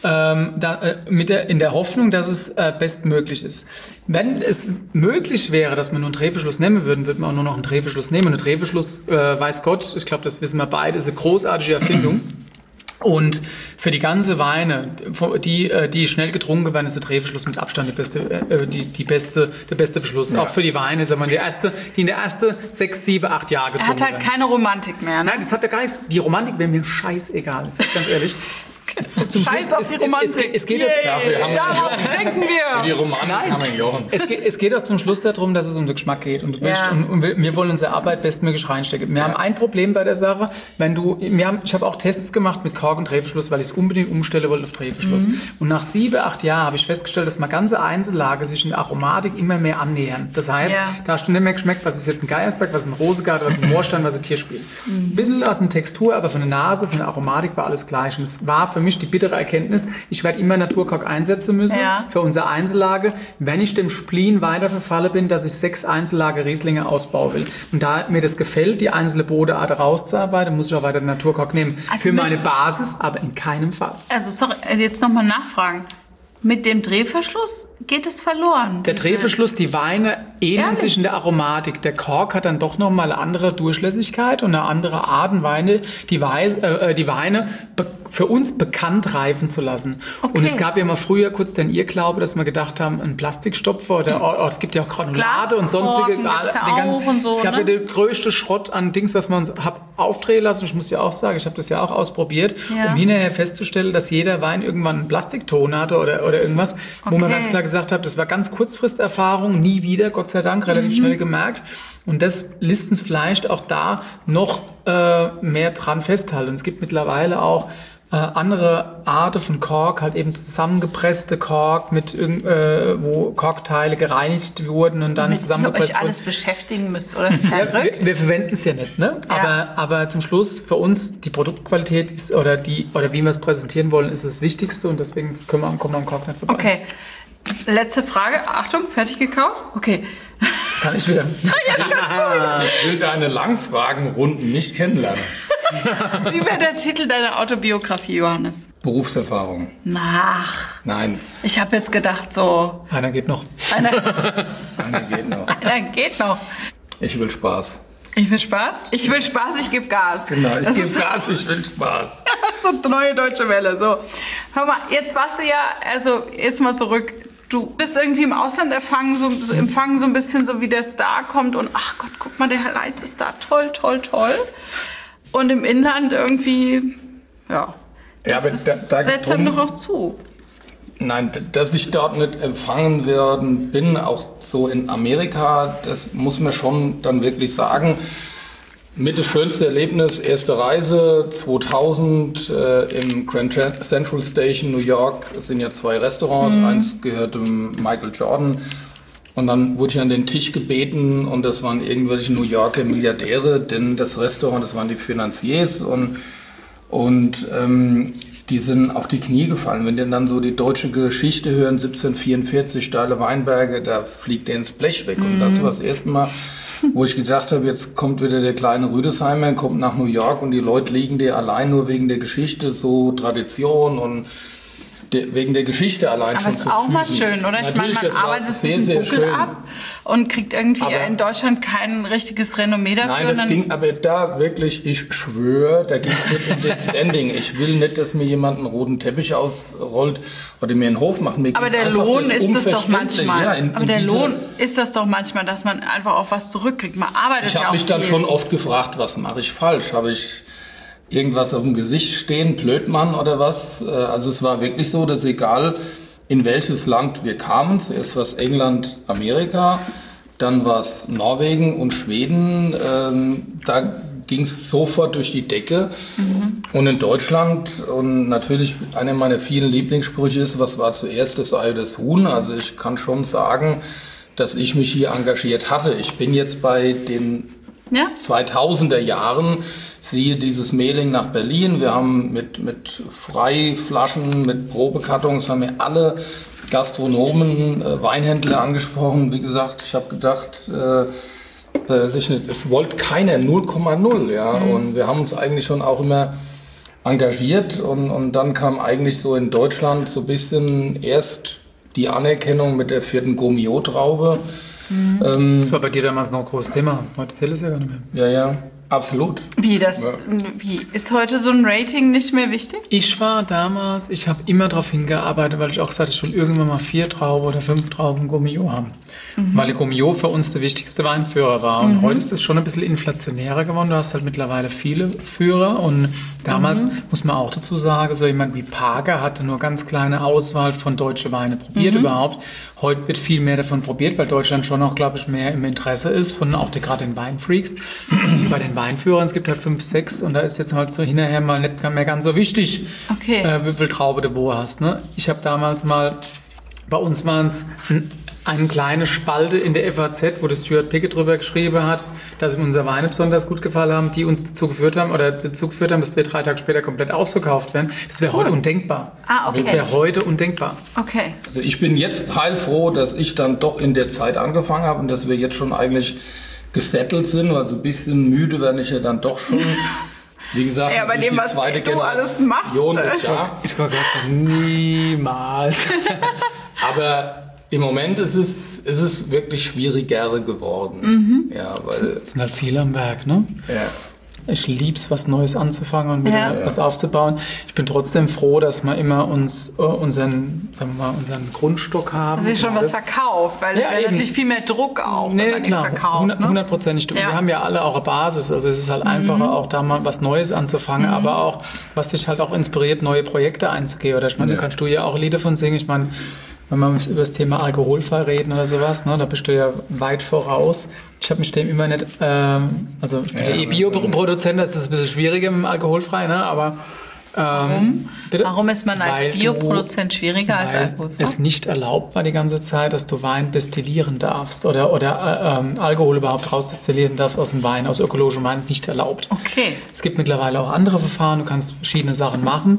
in der Hoffnung, dass es bestmöglich ist. Wenn es möglich wäre, dass man nur einen Drehverschluss nehmen würden, würde man auch nur noch einen Drehverschluss nehmen. Und ein Drehverschluss, weiß Gott, ich glaube, das wissen wir beide, ist eine großartige Erfindung. Und für die ganze Weine, die schnell getrunken werden, ist der Drehverschluss mit Abstand der beste Verschluss. Ja. Auch für die Weine, sagen wir, die in der ersten 6, 7, 8 Jahre getrunken Er hat halt werden. keine Romantik mehr. Ne? Nein, das hat er gar nichts. Die Romantik wäre mir scheißegal, das ist ganz ehrlich. Scheiß auf die Romantik. Es geht jetzt Dafür haben wir Darauf denken wir. die Romantik haben wir in Jochen. Es geht auch zum Schluss darum, dass es um den Geschmack geht. Und wir wollen unsere Arbeit bestmöglich reinstecken. Wir haben ein Problem bei der Sache. Ich habe auch Tests gemacht mit Kork und Drehverschluss, weil ich es unbedingt umstellen wollte auf Drehverschluss. Und nach 7, 8 Jahren habe ich festgestellt, dass man ganze Einzellage sich in der Aromatik immer mehr annähern. Das heißt, da hast du nicht mehr geschmeckt, was ist jetzt ein Geiersberg, was ist ein Rosengart, was ist ein Moorstein, was ist ein Kirschspiel. Ein bisschen aus der Textur, aber von der Nase, von der Aromatik war alles gleich. Und es war für mich die bittere Erkenntnis, ich werde immer Naturkork einsetzen müssen für unsere Einzellage, wenn ich dem Spleen weiter verfalle bin, dass ich 6 Einzellage Rieslinge ausbauen will. Und da mir das gefällt, die einzelne Bodenart rauszuarbeiten, muss ich auch weiter den Naturkork nehmen. Also für meine Basis, aber in keinem Fall. Also sorry, jetzt nochmal nachfragen. Mit dem Drehverschluss geht es verloren. Der Drehverschluss, die Weine ähneln sich in der Aromatik. Der Kork hat dann doch nochmal eine andere Durchlässigkeit und eine andere Art und Weine, die Weine für uns bekannt reifen zu lassen. Okay. Und es gab ja mal früher kurz den Irrglaube, dass wir gedacht haben, ein Plastikstopfer oder es gibt ja auch Granulate und sonstige. Es gab ja den größten Schrott an Dings, was man hat aufdrehen lassen. Ich muss ja auch sagen, ich habe das ja auch ausprobiert, um hinterher festzustellen, dass jeder Wein irgendwann einen Plastikton hatte oder irgendwas, wo man ganz klar gesagt hat, das war ganz Kurzfristerfahrung, nie wieder, Gott sei Dank, relativ schnell gemerkt. Und das lässt uns vielleicht auch da noch mehr dran festhalten. Es gibt mittlerweile auch andere Arten von Kork, halt eben zusammengepresste Kork, wo Korkteile gereinigt wurden und dann zusammengepresst wurden. Ihr euch alles beschäftigen müsst, oder? Verrückt. Wir verwenden es ja nicht, ne? Ja. Aber zum Schluss für uns die Produktqualität ist, oder wie wir es präsentieren wollen, ist das Wichtigste und deswegen kommen wir am Kork nicht vorbei. Okay. Letzte Frage. Achtung, fertig gekauft? Okay. Kann ich wieder. Ich will deine Langfragenrunden nicht kennenlernen. Wie wäre der Titel deiner Autobiografie, Johannes? Berufserfahrung. Nein. Ich habe jetzt gedacht, so... Einer geht noch. Einer geht noch. Ich will Spaß. Ich will Spaß? Ich will Spaß, ich gebe Gas. Genau, ich gebe Gas, ich will Spaß. So neue deutsche Welle, so. Hör mal, jetzt warst du ja, also jetzt mal zurück. Du bist irgendwie im Ausland empfangen so ein bisschen so wie der Star kommt und ach Gott, guck mal, der Herr Leitz ist da, toll, toll, toll. Und im Inland irgendwie, ja. Ja, aber setzt einem doch auch zu. Nein, dass ich dort nicht empfangen werden bin, auch so in Amerika, das muss man schon dann wirklich sagen. Mit das schönste Erlebnis, erste Reise 2000 im Grand Central Station, New York. Es sind ja 2 Restaurants, eins gehörte Michael Jordan. Und dann wurde ich an den Tisch gebeten und das waren irgendwelche New Yorker Milliardäre, denn das Restaurant, das waren die Financiers und die sind auf die Knie gefallen. Wenn die dann so die deutsche Geschichte hören, 1744, steile Weinberge, da fliegt der ins Blech weg. Und das war das erste Mal, wo ich gedacht habe, jetzt kommt wieder der kleine Rüdesheimer, kommt nach New York und die Leute liegen dir allein nur wegen der Geschichte, so Tradition und wegen der Geschichte allein schon zu Füßen. Aber ist auch mal schön, oder? Ich meine, man arbeitet sich einen Buckel ab und kriegt irgendwie in Deutschland kein richtiges Renommee dafür. Nein, das ging aber da wirklich, ich schwöre, da ging es nicht um den Standing. Ich will nicht, dass mir jemand einen roten Teppich ausrollt oder mir einen Hof macht. Mir aber der Lohn ist es doch manchmal. Aber der Lohn ist das doch manchmal, dass man einfach auch was zurückkriegt. Man arbeitet ja auch viel. Ich habe mich dann schon oft gefragt, was mache ich falsch? Habe ich irgendwas auf dem Gesicht stehen, Blödmann oder was? Also es war wirklich so, dass egal in welches Land wir kamen, zuerst war es England, Amerika, dann war es Norwegen und Schweden, da ging es sofort durch die Decke. Und in Deutschland, und natürlich einer meiner vielen Lieblingssprüche ist, was war zuerst, das Ei oder das Huhn? Also ich kann schon sagen, dass ich mich hier engagiert hatte. Ich bin jetzt bei den 2000er Jahren, siehe dieses Mailing nach Berlin. Wir haben mit Freiflaschen, mit Probekartons, haben wir alle Gastronomen, Weinhändler angesprochen. Wie gesagt, ich habe gedacht, es wollte keiner 0,0. Ja? Und wir haben uns eigentlich schon auch immer engagiert. Und dann kam eigentlich so in Deutschland so ein bisschen erst die Anerkennung mit der 4. Gomio-Traube. Das war bei dir damals noch ein großes Thema. Heute zählt es ja gar nicht mehr. Ja. Absolut. Wie ist heute so ein Rating nicht mehr wichtig? Ich habe immer darauf hingearbeitet, weil ich auch gesagt habe, ich will irgendwann mal 4 Trauben oder 5 Trauben Gomio haben. Weil der Gomio für uns der wichtigste Weinführer war. Und heute ist es schon ein bisschen inflationärer geworden. Du hast halt mittlerweile viele Führer. Und damals muss man auch dazu sagen, so jemand wie Parker hatte nur ganz kleine Auswahl von deutschen Weinen probiert überhaupt. Heute wird viel mehr davon probiert, weil Deutschland schon auch, glaube ich, mehr im Interesse ist von auch gerade den Weinfreaks. Bei den Weinführern, es gibt halt 5, 6 und da ist jetzt halt so hinterher mal nicht mehr ganz so wichtig, wie viel Traube du wo hast. Ne? Ich habe damals mal, bei uns waren es eine kleine Spalte in der FAZ, wo der Stuart Pickett drüber geschrieben hat, dass ihm unsere Weine besonders gut gefallen haben, die uns dazu geführt haben, dass wir 3 Tage später komplett ausverkauft werden. Das wäre heute undenkbar. Das wäre heute undenkbar. Okay. Also ich bin jetzt heilfroh, dass ich dann doch in der Zeit angefangen habe und dass wir jetzt schon eigentlich gesettelt sind, weil so ein bisschen müde werde ich ja dann doch schon. Wie gesagt, bei dem, was du alles machst. Ich gucke niemals. Aber im Moment ist es wirklich schwieriger geworden. Ja, weil es sind halt viele am Werk, ne? Ja. Ich liebe es, was Neues anzufangen und wieder was aufzubauen. Ich bin trotzdem froh, dass wir immer unseren Grundstock haben. Das ist schon was verkauft, weil es wäre natürlich viel mehr Druck auch, wenn man nichts verkauft. 100%. Wir haben ja alle auch eine Basis. Also es ist halt einfacher, auch da mal was Neues anzufangen, aber auch, was dich halt auch inspiriert, neue Projekte einzugehen. Oder ich meine, da kannst du ja auch Lieder von singen. Ich meine, wenn wir über das Thema alkoholfrei reden oder sowas, ne, da bist du ja weit voraus. Ich habe mich dem immer nicht, ich bin ja Bioproduzent, das ist ein bisschen schwieriger mit dem alkoholfrei, ne, aber Warum ist man als Bioproduzent schwieriger als alkoholfrei? Es nicht erlaubt war die ganze Zeit, dass du Wein destillieren darfst oder Alkohol überhaupt rausdestillieren darfst aus dem Wein, aus ökologischem Wein ist nicht erlaubt. Okay. Es gibt mittlerweile auch andere Verfahren, du kannst verschiedene Sachen machen.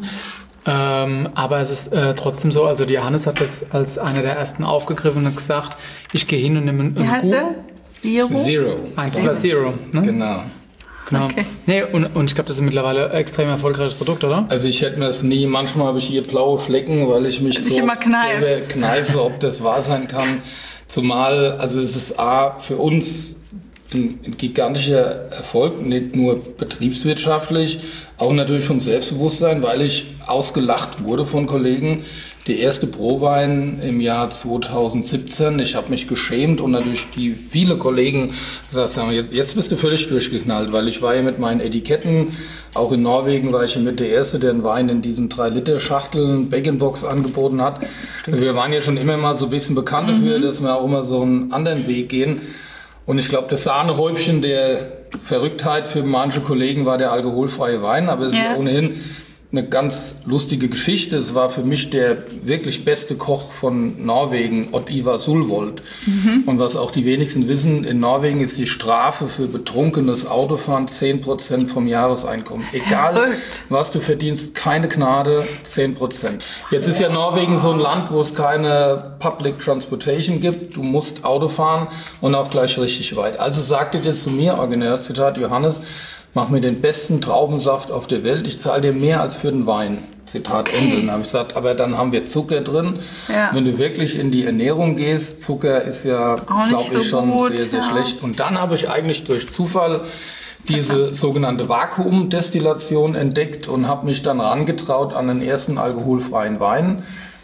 Aber es ist trotzdem so, also Johannes hat das als einer der ersten aufgegriffen und gesagt, ich gehe hin und nehme einen Wie heißt der? Zero. Das war Zero, ne? Genau. Okay. Nee, und ich glaube, das ist mittlerweile ein extrem erfolgreiches Produkt, oder? Also ich hätte mir das nie, manchmal habe ich hier blaue Flecken, weil ich mich so immer selber kneife, ob das wahr sein kann. Zumal, also es ist für uns ein gigantischer Erfolg, nicht nur betriebswirtschaftlich, auch natürlich vom Selbstbewusstsein, weil ich ausgelacht wurde von Kollegen. Die erste Prowein im Jahr 2017, ich habe mich geschämt und natürlich viele Kollegen gesagt haben, jetzt bist du völlig durchgeknallt, weil ich war ja mit meinen Etiketten, auch in Norwegen war ich ja mit der Erste, der einen Wein in diesen 3-Liter-Schachteln Bag-in-Box angeboten hat. Also wir waren ja schon immer mal so ein bisschen bekannt dafür, dass wir auch immer so einen anderen Weg gehen. Und ich glaube, das Sahnehäubchen der Verrücktheit für manche Kollegen war der alkoholfreie Wein, aber es ist ja ohnehin eine ganz lustige Geschichte. Es war für mich der wirklich beste Koch von Norwegen, Odd-Ivar Sulvold. Und was auch die wenigsten wissen, in Norwegen ist die Strafe für betrunkenes Autofahren 10% vom Jahreseinkommen. Egal, was du verdienst, keine Gnade, 10%. Jetzt ist ja Norwegen so ein Land, wo es keine Public Transportation gibt. Du musst Auto fahren und auch gleich richtig weit. Also sagte dir zu mir, originär Zitat Johannes, mach mir den besten Traubensaft auf der Welt, ich zahle dir mehr als für den Wein. Zitat Ende. Dann habe ich gesagt, aber dann haben wir Zucker drin. Ja. Wenn du wirklich in die Ernährung gehst, Zucker ist ja, glaube ich, schon gut, sehr, sehr schlecht. Und dann habe ich eigentlich durch Zufall diese sogenannte Vakuumdestillation entdeckt und habe mich dann herangetraut an den ersten alkoholfreien Wein.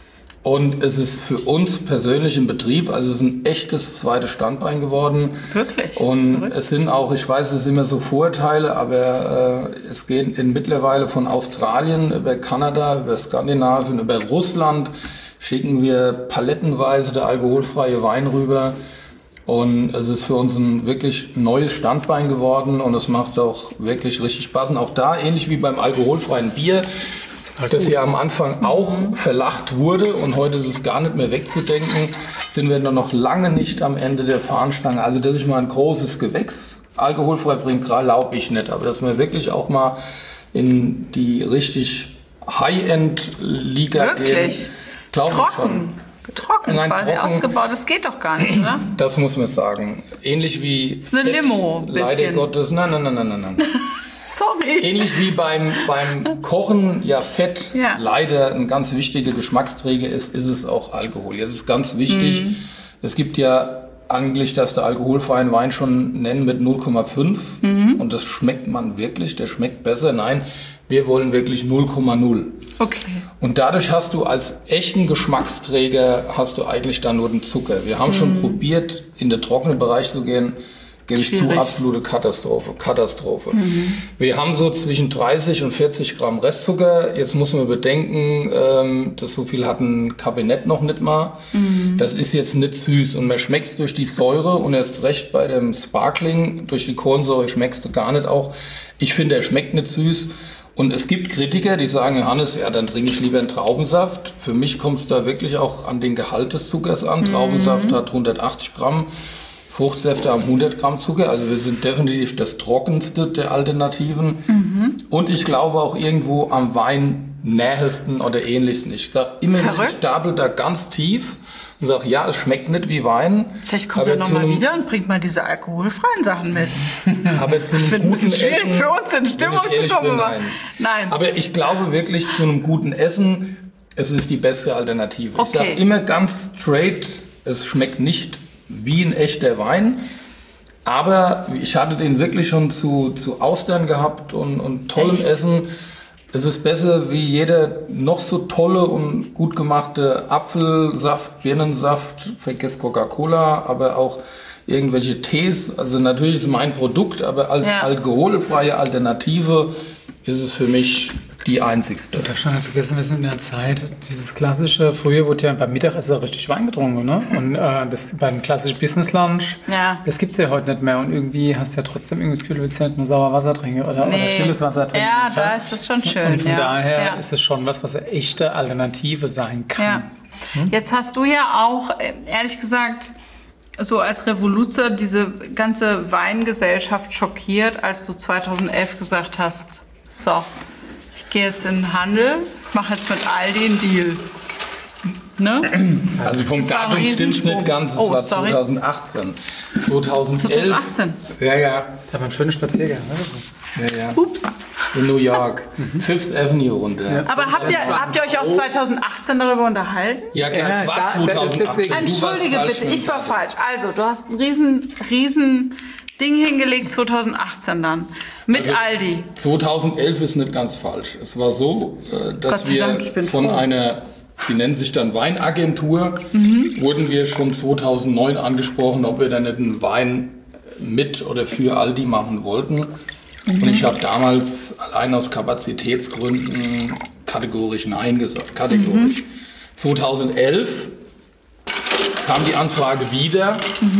Und es ist für uns persönlich im Betrieb, also es ist ein echtes zweites Standbein geworden. Wirklich? Und es sind auch, ich weiß, es sind immer so Vorurteile, aber es geht mittlerweile von Australien über Kanada, über Skandinavien, über Russland, schicken wir palettenweise der alkoholfreie Wein rüber. Und es ist für uns ein wirklich neues Standbein geworden und es macht auch wirklich richtig Spaß. Und auch da, ähnlich wie beim alkoholfreien Bier, das ja am Anfang auch verlacht wurde und heute ist es gar nicht mehr wegzudenken, sind wir noch lange nicht am Ende der Fahnenstange. Also dass ich mal ein großes Gewächs alkoholfrei bringe, glaube ich nicht, aber dass wir wirklich auch mal in die richtig High-End-Liga gehen, glaube ich schon. Trocken, quasi ausgebaut, das geht doch gar nicht, oder? Das muss man sagen. Ähnlich wie das ist eine Limo, leider Gottes, nein. Sorry. Ähnlich wie beim Kochen ja Fett leider ein ganz wichtiger Geschmacksträger ist es auch Alkohol. Jetzt ist ganz wichtig, es gibt ja eigentlich, dass der alkoholfreien Wein schon nennen mit 0,5 und das schmeckt man wirklich, der schmeckt besser. Nein, wir wollen wirklich 0,0. Okay. Und dadurch hast du als echten Geschmacksträger hast du eigentlich dann nur den Zucker. Wir haben schon probiert, in den trockenen Bereich zu gehen. Gebe ich zu, absolute Katastrophe. Wir haben so zwischen 30 und 40 Gramm Restzucker. Jetzt muss man bedenken, dass so viel hat ein Kabinett noch nicht mal. Das ist jetzt nicht süß und man schmeckt es durch die Säure und erst recht bei dem Sparkling, durch die Kohlensäure schmeckst du gar nicht auch. Ich finde, er schmeckt nicht süß. Und es gibt Kritiker, die sagen, Johannes, ja, dann trinke ich lieber einen Traubensaft. Für mich kommt es da wirklich auch an den Gehalt des Zuckers an. Traubensaft hat 180 Gramm. Fruchtsäfte haben 100 Gramm Zucker, also wir sind definitiv das trockenste der Alternativen. Und ich glaube auch irgendwo am Wein nähesten oder ähnlichsten. Ich sage immer, ich stapel da ganz tief und sage, ja, es schmeckt nicht wie Wein. Vielleicht kommt er nochmal wieder und bringt mal diese alkoholfreien Sachen mit. Aber zu einem guten Essen, für uns in Stimmung zu kommen. Nein. Aber ich glaube wirklich, zu einem guten Essen, es ist die beste Alternative. Okay. Ich sage immer ganz straight, es schmeckt nicht wie ein echter Wein, aber ich hatte den wirklich schon zu Austern gehabt und tollem Essen. Es ist besser wie jeder noch so tolle und gut gemachte Apfelsaft, Birnensaft, vergiss Coca-Cola, aber auch irgendwelche Tees. Also natürlich ist es mein Produkt, aber als alkoholfreie Alternative ist es für mich die einzigste. Ich habe schon vergessen, wir sind in der Zeit, dieses klassische, früher wurde ja beim Mittagessen richtig Wein getrunken, ne? Und das beim klassischen Business Lunch, das gibt es ja heute nicht mehr. Und irgendwie hast du ja trotzdem irgendwie das Gefühl, du willst ja nicht nur sauer Wasser trinken oder stilles Wasser trinken. Ja, da ist es schon schön. Und von daher ist es schon was eine echte Alternative sein kann. Ja. Jetzt hast du ja auch, ehrlich gesagt, so als Revoluzer diese ganze Weingesellschaft schockiert, als du 2011 gesagt hast, so, ich gehe jetzt in den Handel, mache jetzt mit Aldi einen Deal. Ne? Also vom Datum stimmt es nicht ganz, es war 2018. 2018? Ja. Da war ein schöner Spaziergang. Ja. Ups. In New York. Fifth Avenue runter. Ja. Aber habt ihr euch auch 2018 darüber unterhalten? Ja, klar, es war 2018. Entschuldige bitte, ich war falsch. Also, du hast ein riesen Ding hingelegt 2018 dann. Mit Aldi. 2011 ist nicht ganz falsch. Es war so, dass wir von einer, die nennt sich dann Weinagentur, wurden wir schon 2009 angesprochen, ob wir dann nicht einen Wein mit oder für Aldi machen wollten. Und ich habe damals allein aus Kapazitätsgründen kategorisch Nein gesagt. Kategorisch. 2011 kam die Anfrage wieder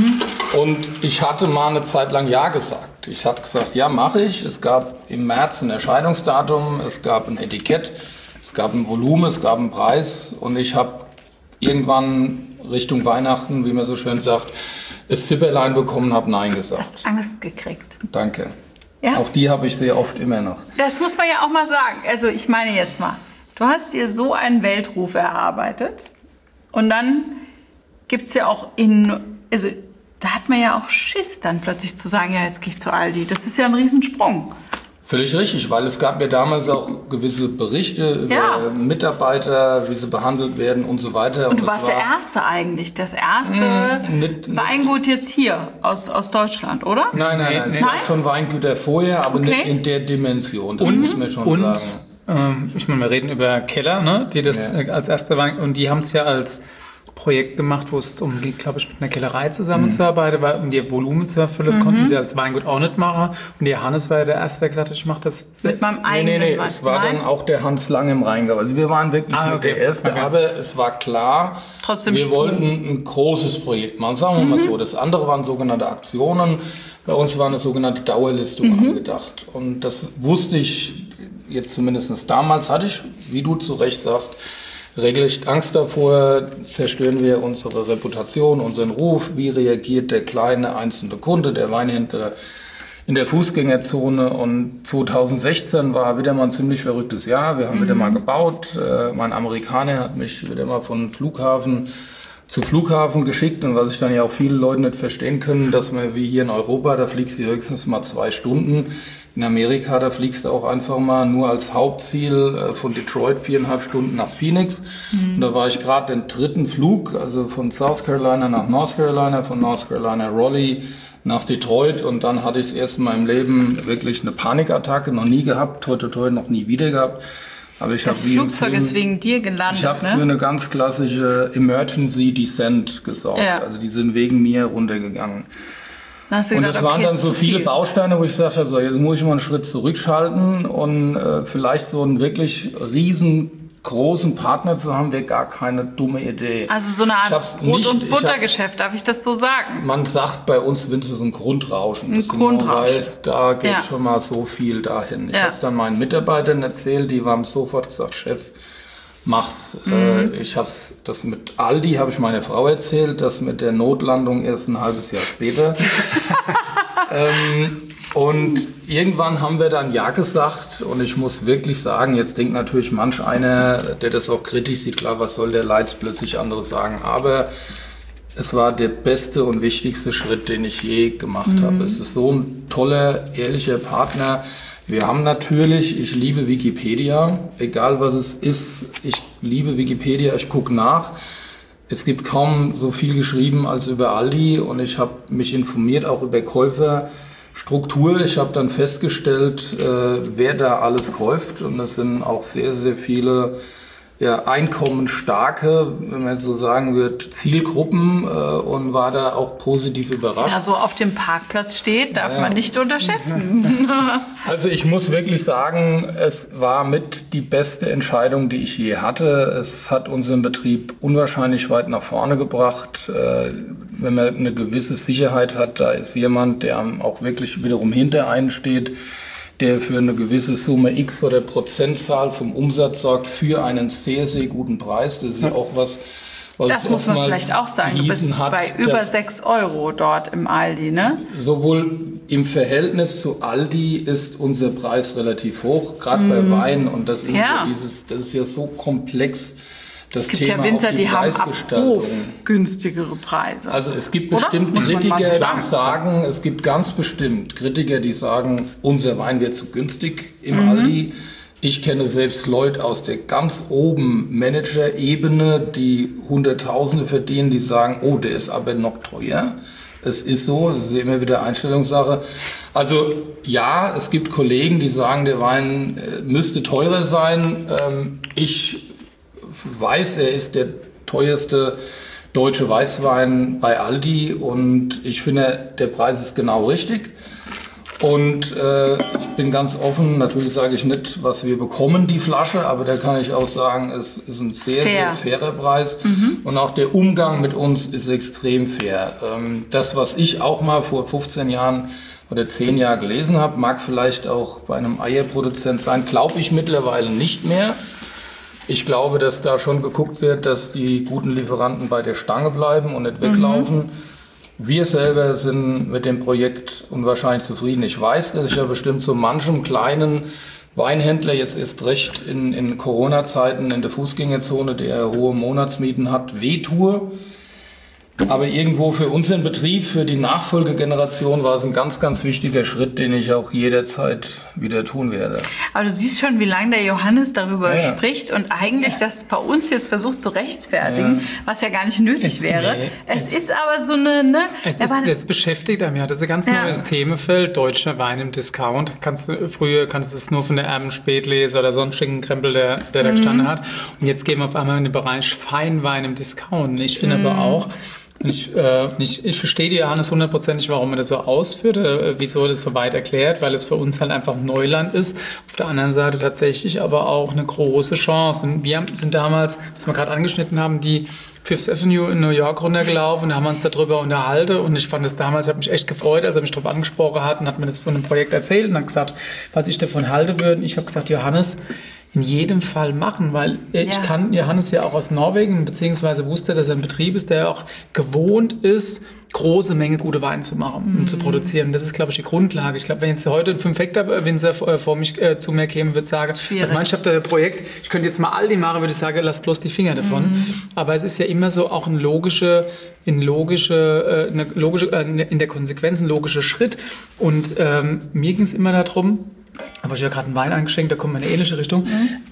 und ich hatte mal eine Zeit lang Ja gesagt. Ich hatte gesagt, ja, mache ich. Es gab im März ein Erscheinungsdatum, es gab ein Etikett, es gab ein Volumen, es gab einen Preis und ich habe irgendwann Richtung Weihnachten, wie man so schön sagt, das Zipperlein bekommen, habe Nein gesagt. Hast Angst gekriegt. Danke. Ja? Auch die habe ich sehr oft immer noch. Das muss man ja auch mal sagen. Also ich meine jetzt mal, du hast dir so einen Weltruf erarbeitet und dann gibt es ja auch also da hat man ja auch Schiss dann plötzlich zu sagen, ja, jetzt gehe ich zu Aldi. Das ist ja ein Riesensprung. Völlig richtig, weil es gab ja damals auch gewisse Berichte über Mitarbeiter, wie sie behandelt werden und so weiter. Und du warst der Erste eigentlich, das erste Weingut jetzt hier aus Deutschland, oder? Nein. Es gab schon Weingüter vorher, aber nicht in der Dimension, das muss man schon sagen. Ich meine, wir reden über Keller, ne? Die das als erste Wein, und die haben es ja als Projekt gemacht, wo es darum ging, glaube ich, mit einer Kellerei zusammenzuarbeiten, weil um die Volumen zu erfüllen, das konnten sie als Weingut auch nicht machen. Und der Hannes war ja der Erste, der gesagt hat, ich mache das selbst. Mit meinem eigenen Nee, es war dann auch der Hans Lang im Rheingau. Also wir waren wirklich nicht der Erste, aber es war klar, wir wollten ein großes Projekt machen, sagen wir mal so. Das andere waren sogenannte Aktionen, bei uns war eine sogenannte Dauerlistung angedacht. Und das wusste ich jetzt zumindest damals, hatte ich, wie du zu Recht sagst, regelrecht Angst davor, zerstören wir unsere Reputation, unseren Ruf, wie reagiert der kleine einzelne Kunde, der Weinhändler in der Fußgängerzone. Und 2016 war wieder mal ein ziemlich verrücktes Jahr, wir haben wieder mal gebaut, mein Amerikaner hat mich wieder mal von Flughafen zu Flughafen geschickt, und was ich dann ja auch viele Leute nicht verstehen können, dass man wie hier in Europa, da fliegst du höchstens mal 2 Stunden. In Amerika, da fliegst du auch einfach mal nur als Hauptziel von Detroit 4,5 Stunden nach Phoenix. Und da war ich gerade den 3. Flug, also von South Carolina nach North Carolina, von North Carolina Raleigh nach Detroit. Und dann hatte ich das erste Mal im Leben wirklich eine Panikattacke, noch nie gehabt, toi toi toi, noch nie wieder gehabt. Aber ich das Flugzeug ist wegen dir gelandet, ich habe für eine ganz klassische Emergency Descent gesorgt. Also die sind wegen mir runtergegangen. Und es waren dann so viele Bausteine, wo ich gesagt habe, so, jetzt muss ich mal einen Schritt zurückschalten und vielleicht so einen wirklich riesengroßen Partner zu haben, wäre gar keine dumme Idee. Also so eine Art Brot- und Buttergeschäft, darf ich das so sagen? Man sagt bei uns, wenn es so ein Grundrauschen ist, da geht schon mal so viel dahin. Ich habe es dann meinen Mitarbeitern erzählt, die haben sofort gesagt, Chef, mach's. Ich habe das mit Aldi, habe ich meiner Frau erzählt, das mit der Notlandung erst ein halbes Jahr später. Und irgendwann haben wir dann Ja gesagt, und ich muss wirklich sagen, jetzt denkt natürlich manch einer, der das auch kritisch sieht, klar, was soll der Leiz plötzlich anderes sagen, aber es war der beste und wichtigste Schritt, den ich je gemacht habe. Es ist so ein toller, ehrlicher Partner. Wir haben natürlich, ich liebe Wikipedia, egal was es ist, ich liebe Wikipedia, ich gucke nach. Es gibt kaum so viel geschrieben als über Aldi, und ich habe mich informiert auch über Käuferstruktur. Ich habe dann festgestellt, wer da alles kauft, und das sind auch sehr, sehr viele einkommensstarke, wenn man so sagen wird, Zielgruppen, und war da auch positiv überrascht. Ja, so auf dem Parkplatz steht, darf man nicht unterschätzen. Also ich muss wirklich sagen, es war mit die beste Entscheidung, die ich je hatte. Es hat unseren Betrieb unwahrscheinlich weit nach vorne gebracht. Wenn man eine gewisse Sicherheit hat, da ist jemand, der auch wirklich wiederum hinter einen steht, der für eine gewisse Summe X oder Prozentzahl vom Umsatz sorgt für einen sehr, sehr guten Preis. Das ist ja auch was das muss man vielleicht auch sagen. Du bist bei über 6 € dort im Aldi, ne? Sowohl im Verhältnis zu Aldi ist unser Preis relativ hoch, gerade bei Wein. Und das ist das ist ja so komplex. Das es gibt Thema ja Winzer, die die haben Preisgestaltung. günstigere Preise. Also es gibt bestimmt Kritiker, die sagen, es gibt ganz bestimmt Kritiker, die sagen, unser Wein wird zu günstig im Aldi. Ich kenne selbst Leute aus der ganz oben Manager-Ebene, die Hunderttausende verdienen, die sagen, oh, der ist aber noch teuer. Es ist so, das ist immer wieder Einstellungssache. Also ja, es gibt Kollegen, die sagen, der Wein müsste teurer sein. Ich weiß, er ist der teuerste deutsche Weißwein bei Aldi und ich finde, der Preis ist genau richtig. Und ich bin ganz offen, natürlich sage ich nicht, was wir bekommen, die Flasche, aber da kann ich auch sagen, es ist ein sehr, sehr fairer Preis. Und auch der Umgang mit uns ist extrem fair. Das, was ich auch mal vor 15 Jahren oder 10 Jahren gelesen habe, mag vielleicht auch bei einem Eierproduzent sein, glaube ich mittlerweile nicht mehr. Ich glaube, dass da schon geguckt wird, dass die guten Lieferanten bei der Stange bleiben und nicht weglaufen. Wir selber sind mit dem Projekt unwahrscheinlich zufrieden. Ich weiß, dass ich ja bestimmt so manchem kleinen Weinhändler jetzt erst recht in Corona-Zeiten in der Fußgängerzone, der hohe Monatsmieten hat, wehtue. Aber irgendwo für unseren Betrieb, für die Nachfolgegeneration war es ein ganz, ganz wichtiger Schritt, den ich auch jederzeit wieder tun werde. Aber du siehst schon, wie lange der Johannes darüber spricht und eigentlich das bei uns jetzt versucht zu rechtfertigen, was ja gar nicht nötig wäre. Es ist aber so eine... Ne, das beschäftigt einem ja. Das ist ein ganz neues Themenfeld. Deutscher Wein im Discount. Früher kannst du es nur von der Erben-Spätlese oder sonstigen Krempel, der da gestanden hat. Und jetzt gehen wir auf einmal in den Bereich Feinwein im Discount. Ich finde aber auch... Ich verstehe die Johannes 100%, warum er das so ausführt, wieso er das so weit erklärt, weil es für uns halt einfach Neuland ist. Auf der anderen Seite tatsächlich aber auch eine große Chance. Und wir sind damals, was wir gerade angeschnitten haben, die Fifth Avenue in New York runtergelaufen und haben uns darüber unterhalten. Und ich fand es damals, ich habe mich echt gefreut, als er mich darauf angesprochen hat und hat mir das von einem Projekt erzählt und hat gesagt, was ich davon halte würde. Und ich habe gesagt, Johannes, in jedem Fall machen, weil ich kann Johannes ja auch aus Norwegen, beziehungsweise wusste, dass er ein Betrieb ist, der auch gewohnt ist, große Menge gute Weine zu machen und zu produzieren. Das ist, glaube ich, die Grundlage. Ich glaube, wenn jetzt heute ein 5-Hektar-Winzer zu mir käme, würde sagen, was meinst du, ich habe da ein Projekt, ich könnte jetzt mal Aldi machen, würde ich sagen, lass bloß die Finger davon. Aber es ist ja immer so auch in der Konsequenz ein logischer Schritt. Und mir ging es immer darum, aber ich habe gerade einen Wein eingeschenkt, da kommt in eine ähnliche Richtung.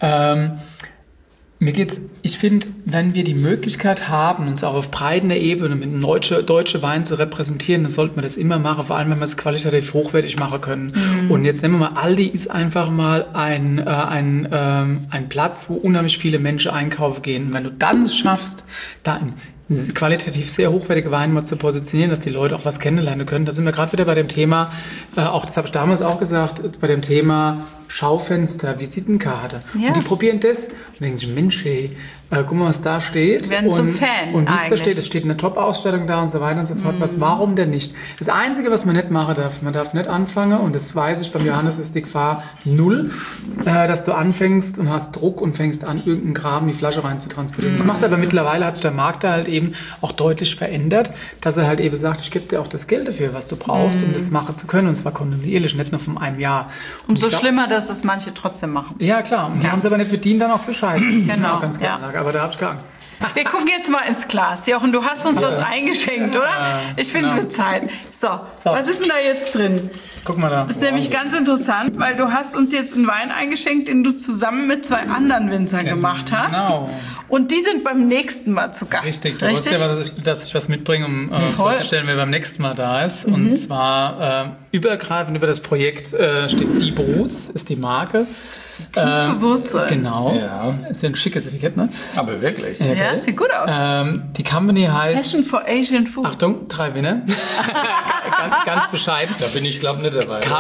Mir geht's, ich finde, wenn wir die Möglichkeit haben, uns auch auf breiter Ebene mit einem deutschen Wein zu repräsentieren, dann sollten wir das immer machen, vor allem wenn wir es qualitativ hochwertig machen können. Und jetzt nehmen wir mal, Aldi ist einfach mal ein Platz, wo unheimlich viele Menschen einkaufen gehen. Und wenn du dann es schaffst, da ein qualitativ sehr hochwertige Weine mal zu positionieren, dass die Leute auch was kennenlernen können. Da sind wir gerade wieder bei dem Thema, auch das habe ich damals auch gesagt, bei dem Thema Schaufenster, Visitenkarte. Ja. Und die probieren das und denken sich, Mensch, hey, guck mal, was da steht. Die werden zum Fan. Und wie es da steht, es steht eine Top-Ausstattung da und so weiter und so fort. Warum denn nicht? Das Einzige, was man nicht machen darf, man darf nicht anfangen, und das weiß ich, beim Johannes ist die Gefahr 0, dass du anfängst und hast Druck und fängst an, irgendeinen Kram in die Flasche rein zu transportieren. Das macht aber mittlerweile, hat sich der Markt da halt eben auch deutlich verändert, dass er halt eben sagt, ich gebe dir auch das Geld dafür, was du brauchst, um das machen zu können, und zwar kontinuierlich, nicht nur von einem Jahr. Und so schlimmer, dass es manche trotzdem machen. Ja, klar. Und die haben es aber nicht verdient, dann auch zu scheiden. Das muss man auch ganz klar sagen. Aber da habe ich keine Angst. Wir gucken jetzt mal ins Glas. Jochen, du hast uns was eingeschenkt, oder? Ich finde es wird Zeit. So, was ist denn da jetzt drin? Guck mal da. Das ist nämlich ganz interessant, weil du hast uns jetzt einen Wein eingeschenkt, den du zusammen mit 2 anderen Winzern gemacht hast. Genau. Und die sind beim nächsten Mal zu Gast. Richtig. Du wolltest ja, dass ich was mitbringe, um vorzustellen, wer beim nächsten Mal da ist. Und zwar übergreifend über das Projekt steht Die Bruts, ist die Marke. Tiefe Wurzeln. Genau. Ja. Ist ja ein schickes Etikett, ne? Aber wirklich. Ja, sieht gut aus. Die Company heißt... Passion for Asian Food. Achtung, 3 Winner. ganz bescheiden. Da bin ich, glaube ich, nicht dabei.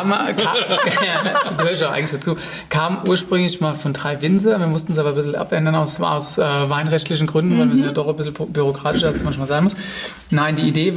Du gehörst ja eigentlich dazu. Kam ursprünglich mal von 3 Winzer. Wir mussten es aber ein bisschen abändern aus weinrechtlichen Gründen, weil wir sind ja doch ein bisschen bürokratischer, als es manchmal sein muss. Nein, die Idee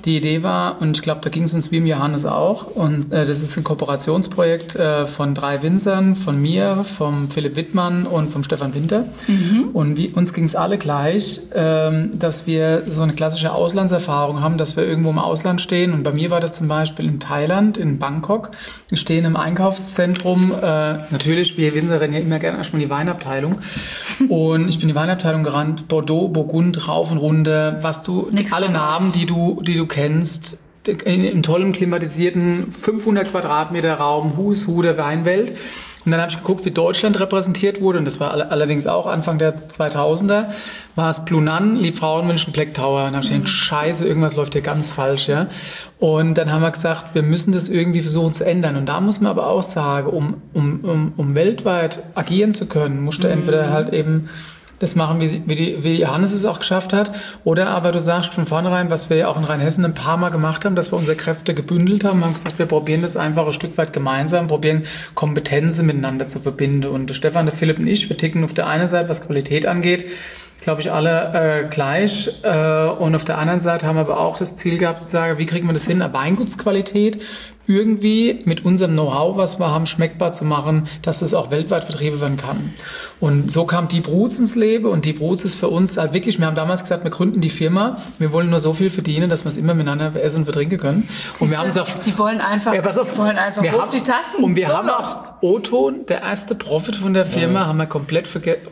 war, und ich glaube, da ging es uns wie im Johannes auch, und das ist ein Kooperationsprojekt von 3 Winzern, von mir, vom Philipp Wittmann und vom Stefan Winter. Und uns ging es alle gleich, dass wir so eine klassische Auslandserfahrung haben, dass wir irgendwo im Ausland stehen. Und bei mir war das zum Beispiel in Thailand, in Bangkok. Wir stehen im Einkaufszentrum. Natürlich, wir Winzer rennen ja immer gerne erstmal in die Weinabteilung. Und ich bin in die Weinabteilung gerannt, Bordeaux, Burgund, rauf und runter, alle Namen, die du kennst, in tollem klimatisierten 500 Quadratmeter Raum, Who's Who der Weinwelt. Und dann habe ich geguckt, wie Deutschland repräsentiert wurde, und das war allerdings auch Anfang der 2000er, war es Blunan, Liebfrauenmilch und Black Tower. Und dann habe ich gedacht, scheiße, irgendwas läuft hier ganz falsch. Ja? Und dann haben wir gesagt, wir müssen das irgendwie versuchen zu ändern. Und da muss man aber auch sagen, um weltweit agieren zu können, musst du entweder halt eben das machen, wie Johannes es auch geschafft hat. Oder aber du sagst von vornherein, was wir ja auch in Rheinhessen ein paar Mal gemacht haben, dass wir unsere Kräfte gebündelt haben, haben gesagt, wir probieren das einfach ein Stück weit gemeinsam, probieren Kompetenzen miteinander zu verbinden. Und der Stefan, der Philipp und ich, wir ticken auf der einen Seite, was Qualität angeht, glaube ich, alle gleich. Und auf der anderen Seite haben wir aber auch das Ziel gehabt, zu sagen, wie kriegen wir das hin, eine Weingutsqualität irgendwie mit unserem Know-how, was wir haben, schmeckbar zu machen, dass es auch weltweit vertrieben werden kann. Und so kam Die Bruts ins Leben, und Die Bruts ist für uns halt wirklich, wir haben damals gesagt, wir gründen die Firma, wir wollen nur so viel verdienen, dass wir es immer miteinander essen und vertrinken können. Und wir haben gesagt, die wollen einfach, ja, pass auf, wir hoch die Tassen. Und wir haben auch O-Ton, der erste Profit von der Firma, haben wir komplett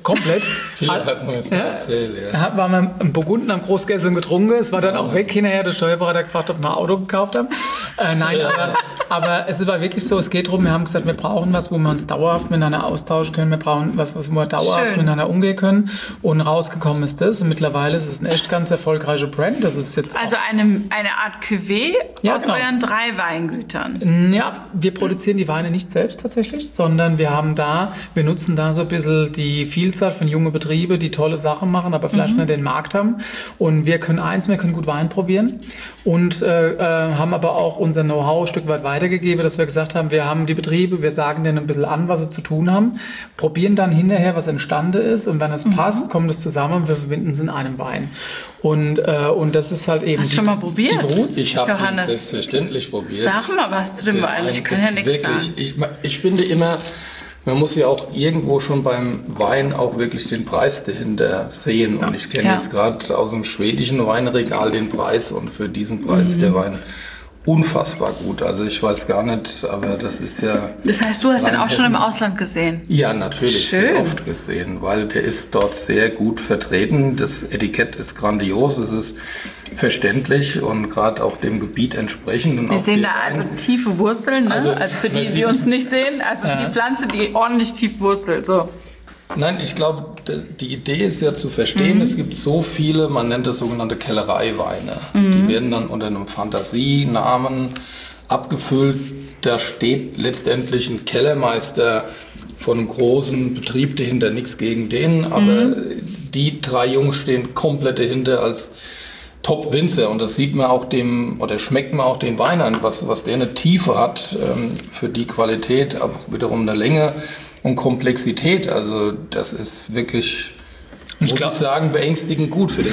Philipp hat mir das mal erzählt, ja. Waren wir im Burgunden, haben groß gegessen und getrunken, es war dann auch weg, hinterher der Steuerberater gefragt, ob wir ein Auto gekauft haben. Nein, aber es war wirklich so, es geht darum, wir haben gesagt, wir brauchen was, wo wir uns dauerhaft miteinander austauschen können, wir brauchen was wo wir dauerhaft miteinander umgehen können, und rausgekommen ist das, und mittlerweile ist es ein echt ganz erfolgreicher Brand. Das ist jetzt also eine Art Cuvée aus euren 3 Weingütern. Ja, wir produzieren die Weine nicht selbst tatsächlich, sondern wir nutzen da so ein bisschen die Vielzahl von jungen Betrieben, die tolle Sachen machen, aber vielleicht nicht den Markt haben. Und wir können gut Wein probieren, und haben aber auch unser Know-how ein Stück weit weitergegeben, dass wir gesagt haben, wir haben die Betriebe, wir sagen denen ein bisschen an, was sie zu tun haben, probieren dann hinterher, was entstanden ist, und wenn es passt, kommt es zusammen und wir verbinden es in einem Wein. Und das ist halt eben Hast du schon mal probiert? Die Bruts. Ich habe ihn selbstverständlich probiert. Sag mal was zu dem Wein, ich kann ja nichts sagen. Ich finde immer, man muss ja auch irgendwo schon beim Wein auch wirklich den Preis dahinter sehen. Und ich kenne jetzt gerade aus dem schwedischen Weinregal den Preis, und für diesen Preis ist der Wein unfassbar gut. Also ich weiß gar nicht, aber das ist ja... Das heißt, du hast den auch schon im Ausland gesehen? Ja, natürlich, Schön. sehr oft gesehen, weil der ist dort sehr gut vertreten. Das Etikett ist grandios, es ist verständlich und gerade auch dem Gebiet entsprechend. Und wir sehen da also tiefe Wurzeln, ne? Also für die uns nicht sehen, also die Pflanze, die ordentlich tief wurzelt. So. Nein, ich glaube, die Idee ist ja zu verstehen, es gibt so viele, man nennt das sogenannte Kellereiweine. Die werden dann unter einem Fantasienamen abgefüllt. Da steht letztendlich ein Kellermeister von einem großen Betrieb dahinter, nichts gegen den, aber die 3 Jungs stehen komplett dahinter als Top-Winzer, und das sieht man auch schmeckt man auch den Wein an, was der eine Tiefe hat für die Qualität, aber wiederum eine Länge und Komplexität. Also das ist wirklich, muss ich sagen, beängstigend gut für den.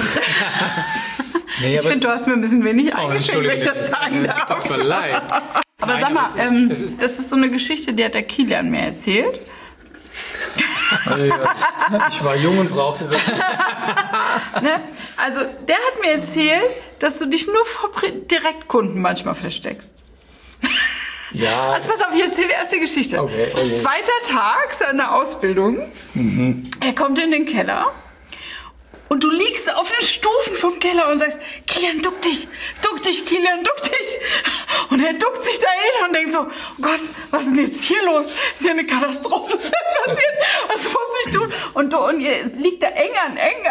Ich finde, du hast mir ein bisschen wenig eingeschenkt, wenn ich das sagen darf. Aber sag mal, das ist so eine Geschichte, die hat der Kilian mir erzählt. Ich war jung und brauchte das. Ne? Also der hat mir erzählt, dass du dich nur vor Direktkunden manchmal versteckst. Ja. Also pass auf, ich erzähle die erste Geschichte. Okay. 2. Tag seiner Ausbildung. Er kommt in den Keller. Und du liegst auf den Stufen vom Keller und sagst, Kilian, duck dich, Kilian, duck dich. Und er duckt sich da hin und denkt so, oh Gott, was ist denn jetzt hier los? Ist ja eine Katastrophe passiert. Was muss ich tun? Und ihr liegt da eng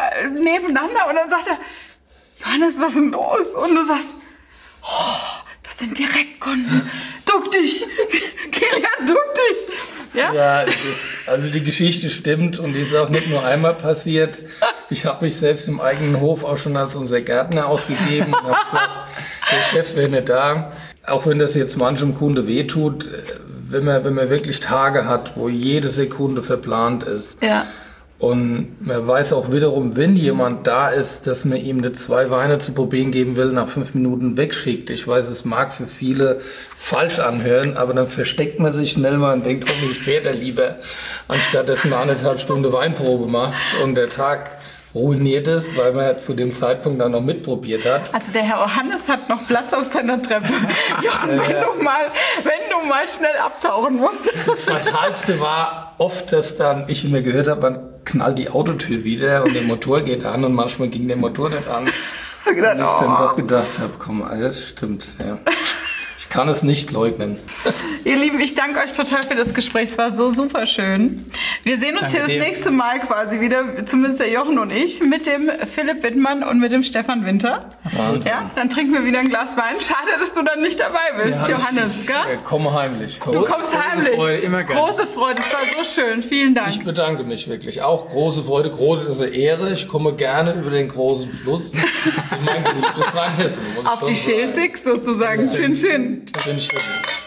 nebeneinander. Und dann sagt er, Johannes, was ist denn los? Und du sagst, oh, das das sind Direktkunden. Duck dich! Kilian, duck dich! Ja? Ja, also die Geschichte stimmt und die ist auch nicht nur einmal passiert. Ich habe mich selbst im eigenen Hof auch schon als unser Gärtner ausgegeben und habe gesagt, der Chef wäre nicht da. Auch wenn das jetzt manchem Kunde wehtut, wenn man wirklich Tage hat, wo jede Sekunde verplant ist. Ja. Und man weiß auch wiederum, wenn jemand da ist, dass man ihm nicht 2 Weine zu probieren geben will, nach 5 Minuten wegschickt. Ich weiß, es mag für viele falsch anhören, aber dann versteckt man sich schnell mal und denkt, hoffentlich fährt er lieber, anstatt dass man 1,5 Stunden Weinprobe macht und der Tag ruiniert ist, weil man zu dem Zeitpunkt dann noch mitprobiert hat. Also der Herr Johannes hat noch Platz auf seiner Treppe. Jochen, wenn du mal schnell abtauchen musst. Das Fatalste war oft, dass dann ich immer gehört habe, man knallt die Autotür wieder und der Motor geht an und manchmal ging der Motor nicht an. Hast du gedacht, und ich dann doch gedacht habe, komm, das stimmt. Ja. Ich kann es nicht leugnen. Ihr Lieben, ich danke euch total für das Gespräch. Es war so super schön. Wir sehen uns hier das nächste Mal quasi wieder, zumindest der Jochen und ich, mit dem Philipp Wittmann und mit dem Stefan Winter. Ja, dann trinken wir wieder ein Glas Wein. Schade, dass du dann nicht dabei bist, ja, Johannes. Gell? Ich komme heimlich. Du kommst heimlich. Freude, immer gerne. Große Freude, es war so schön. Vielen Dank. Ich bedanke mich wirklich. Auch große Freude, große Ehre. Ich komme gerne über den großen Fluss in mein geliebtes Rheinhessen. Auf die Schelsig sozusagen. Chin, chin. Chin, chin.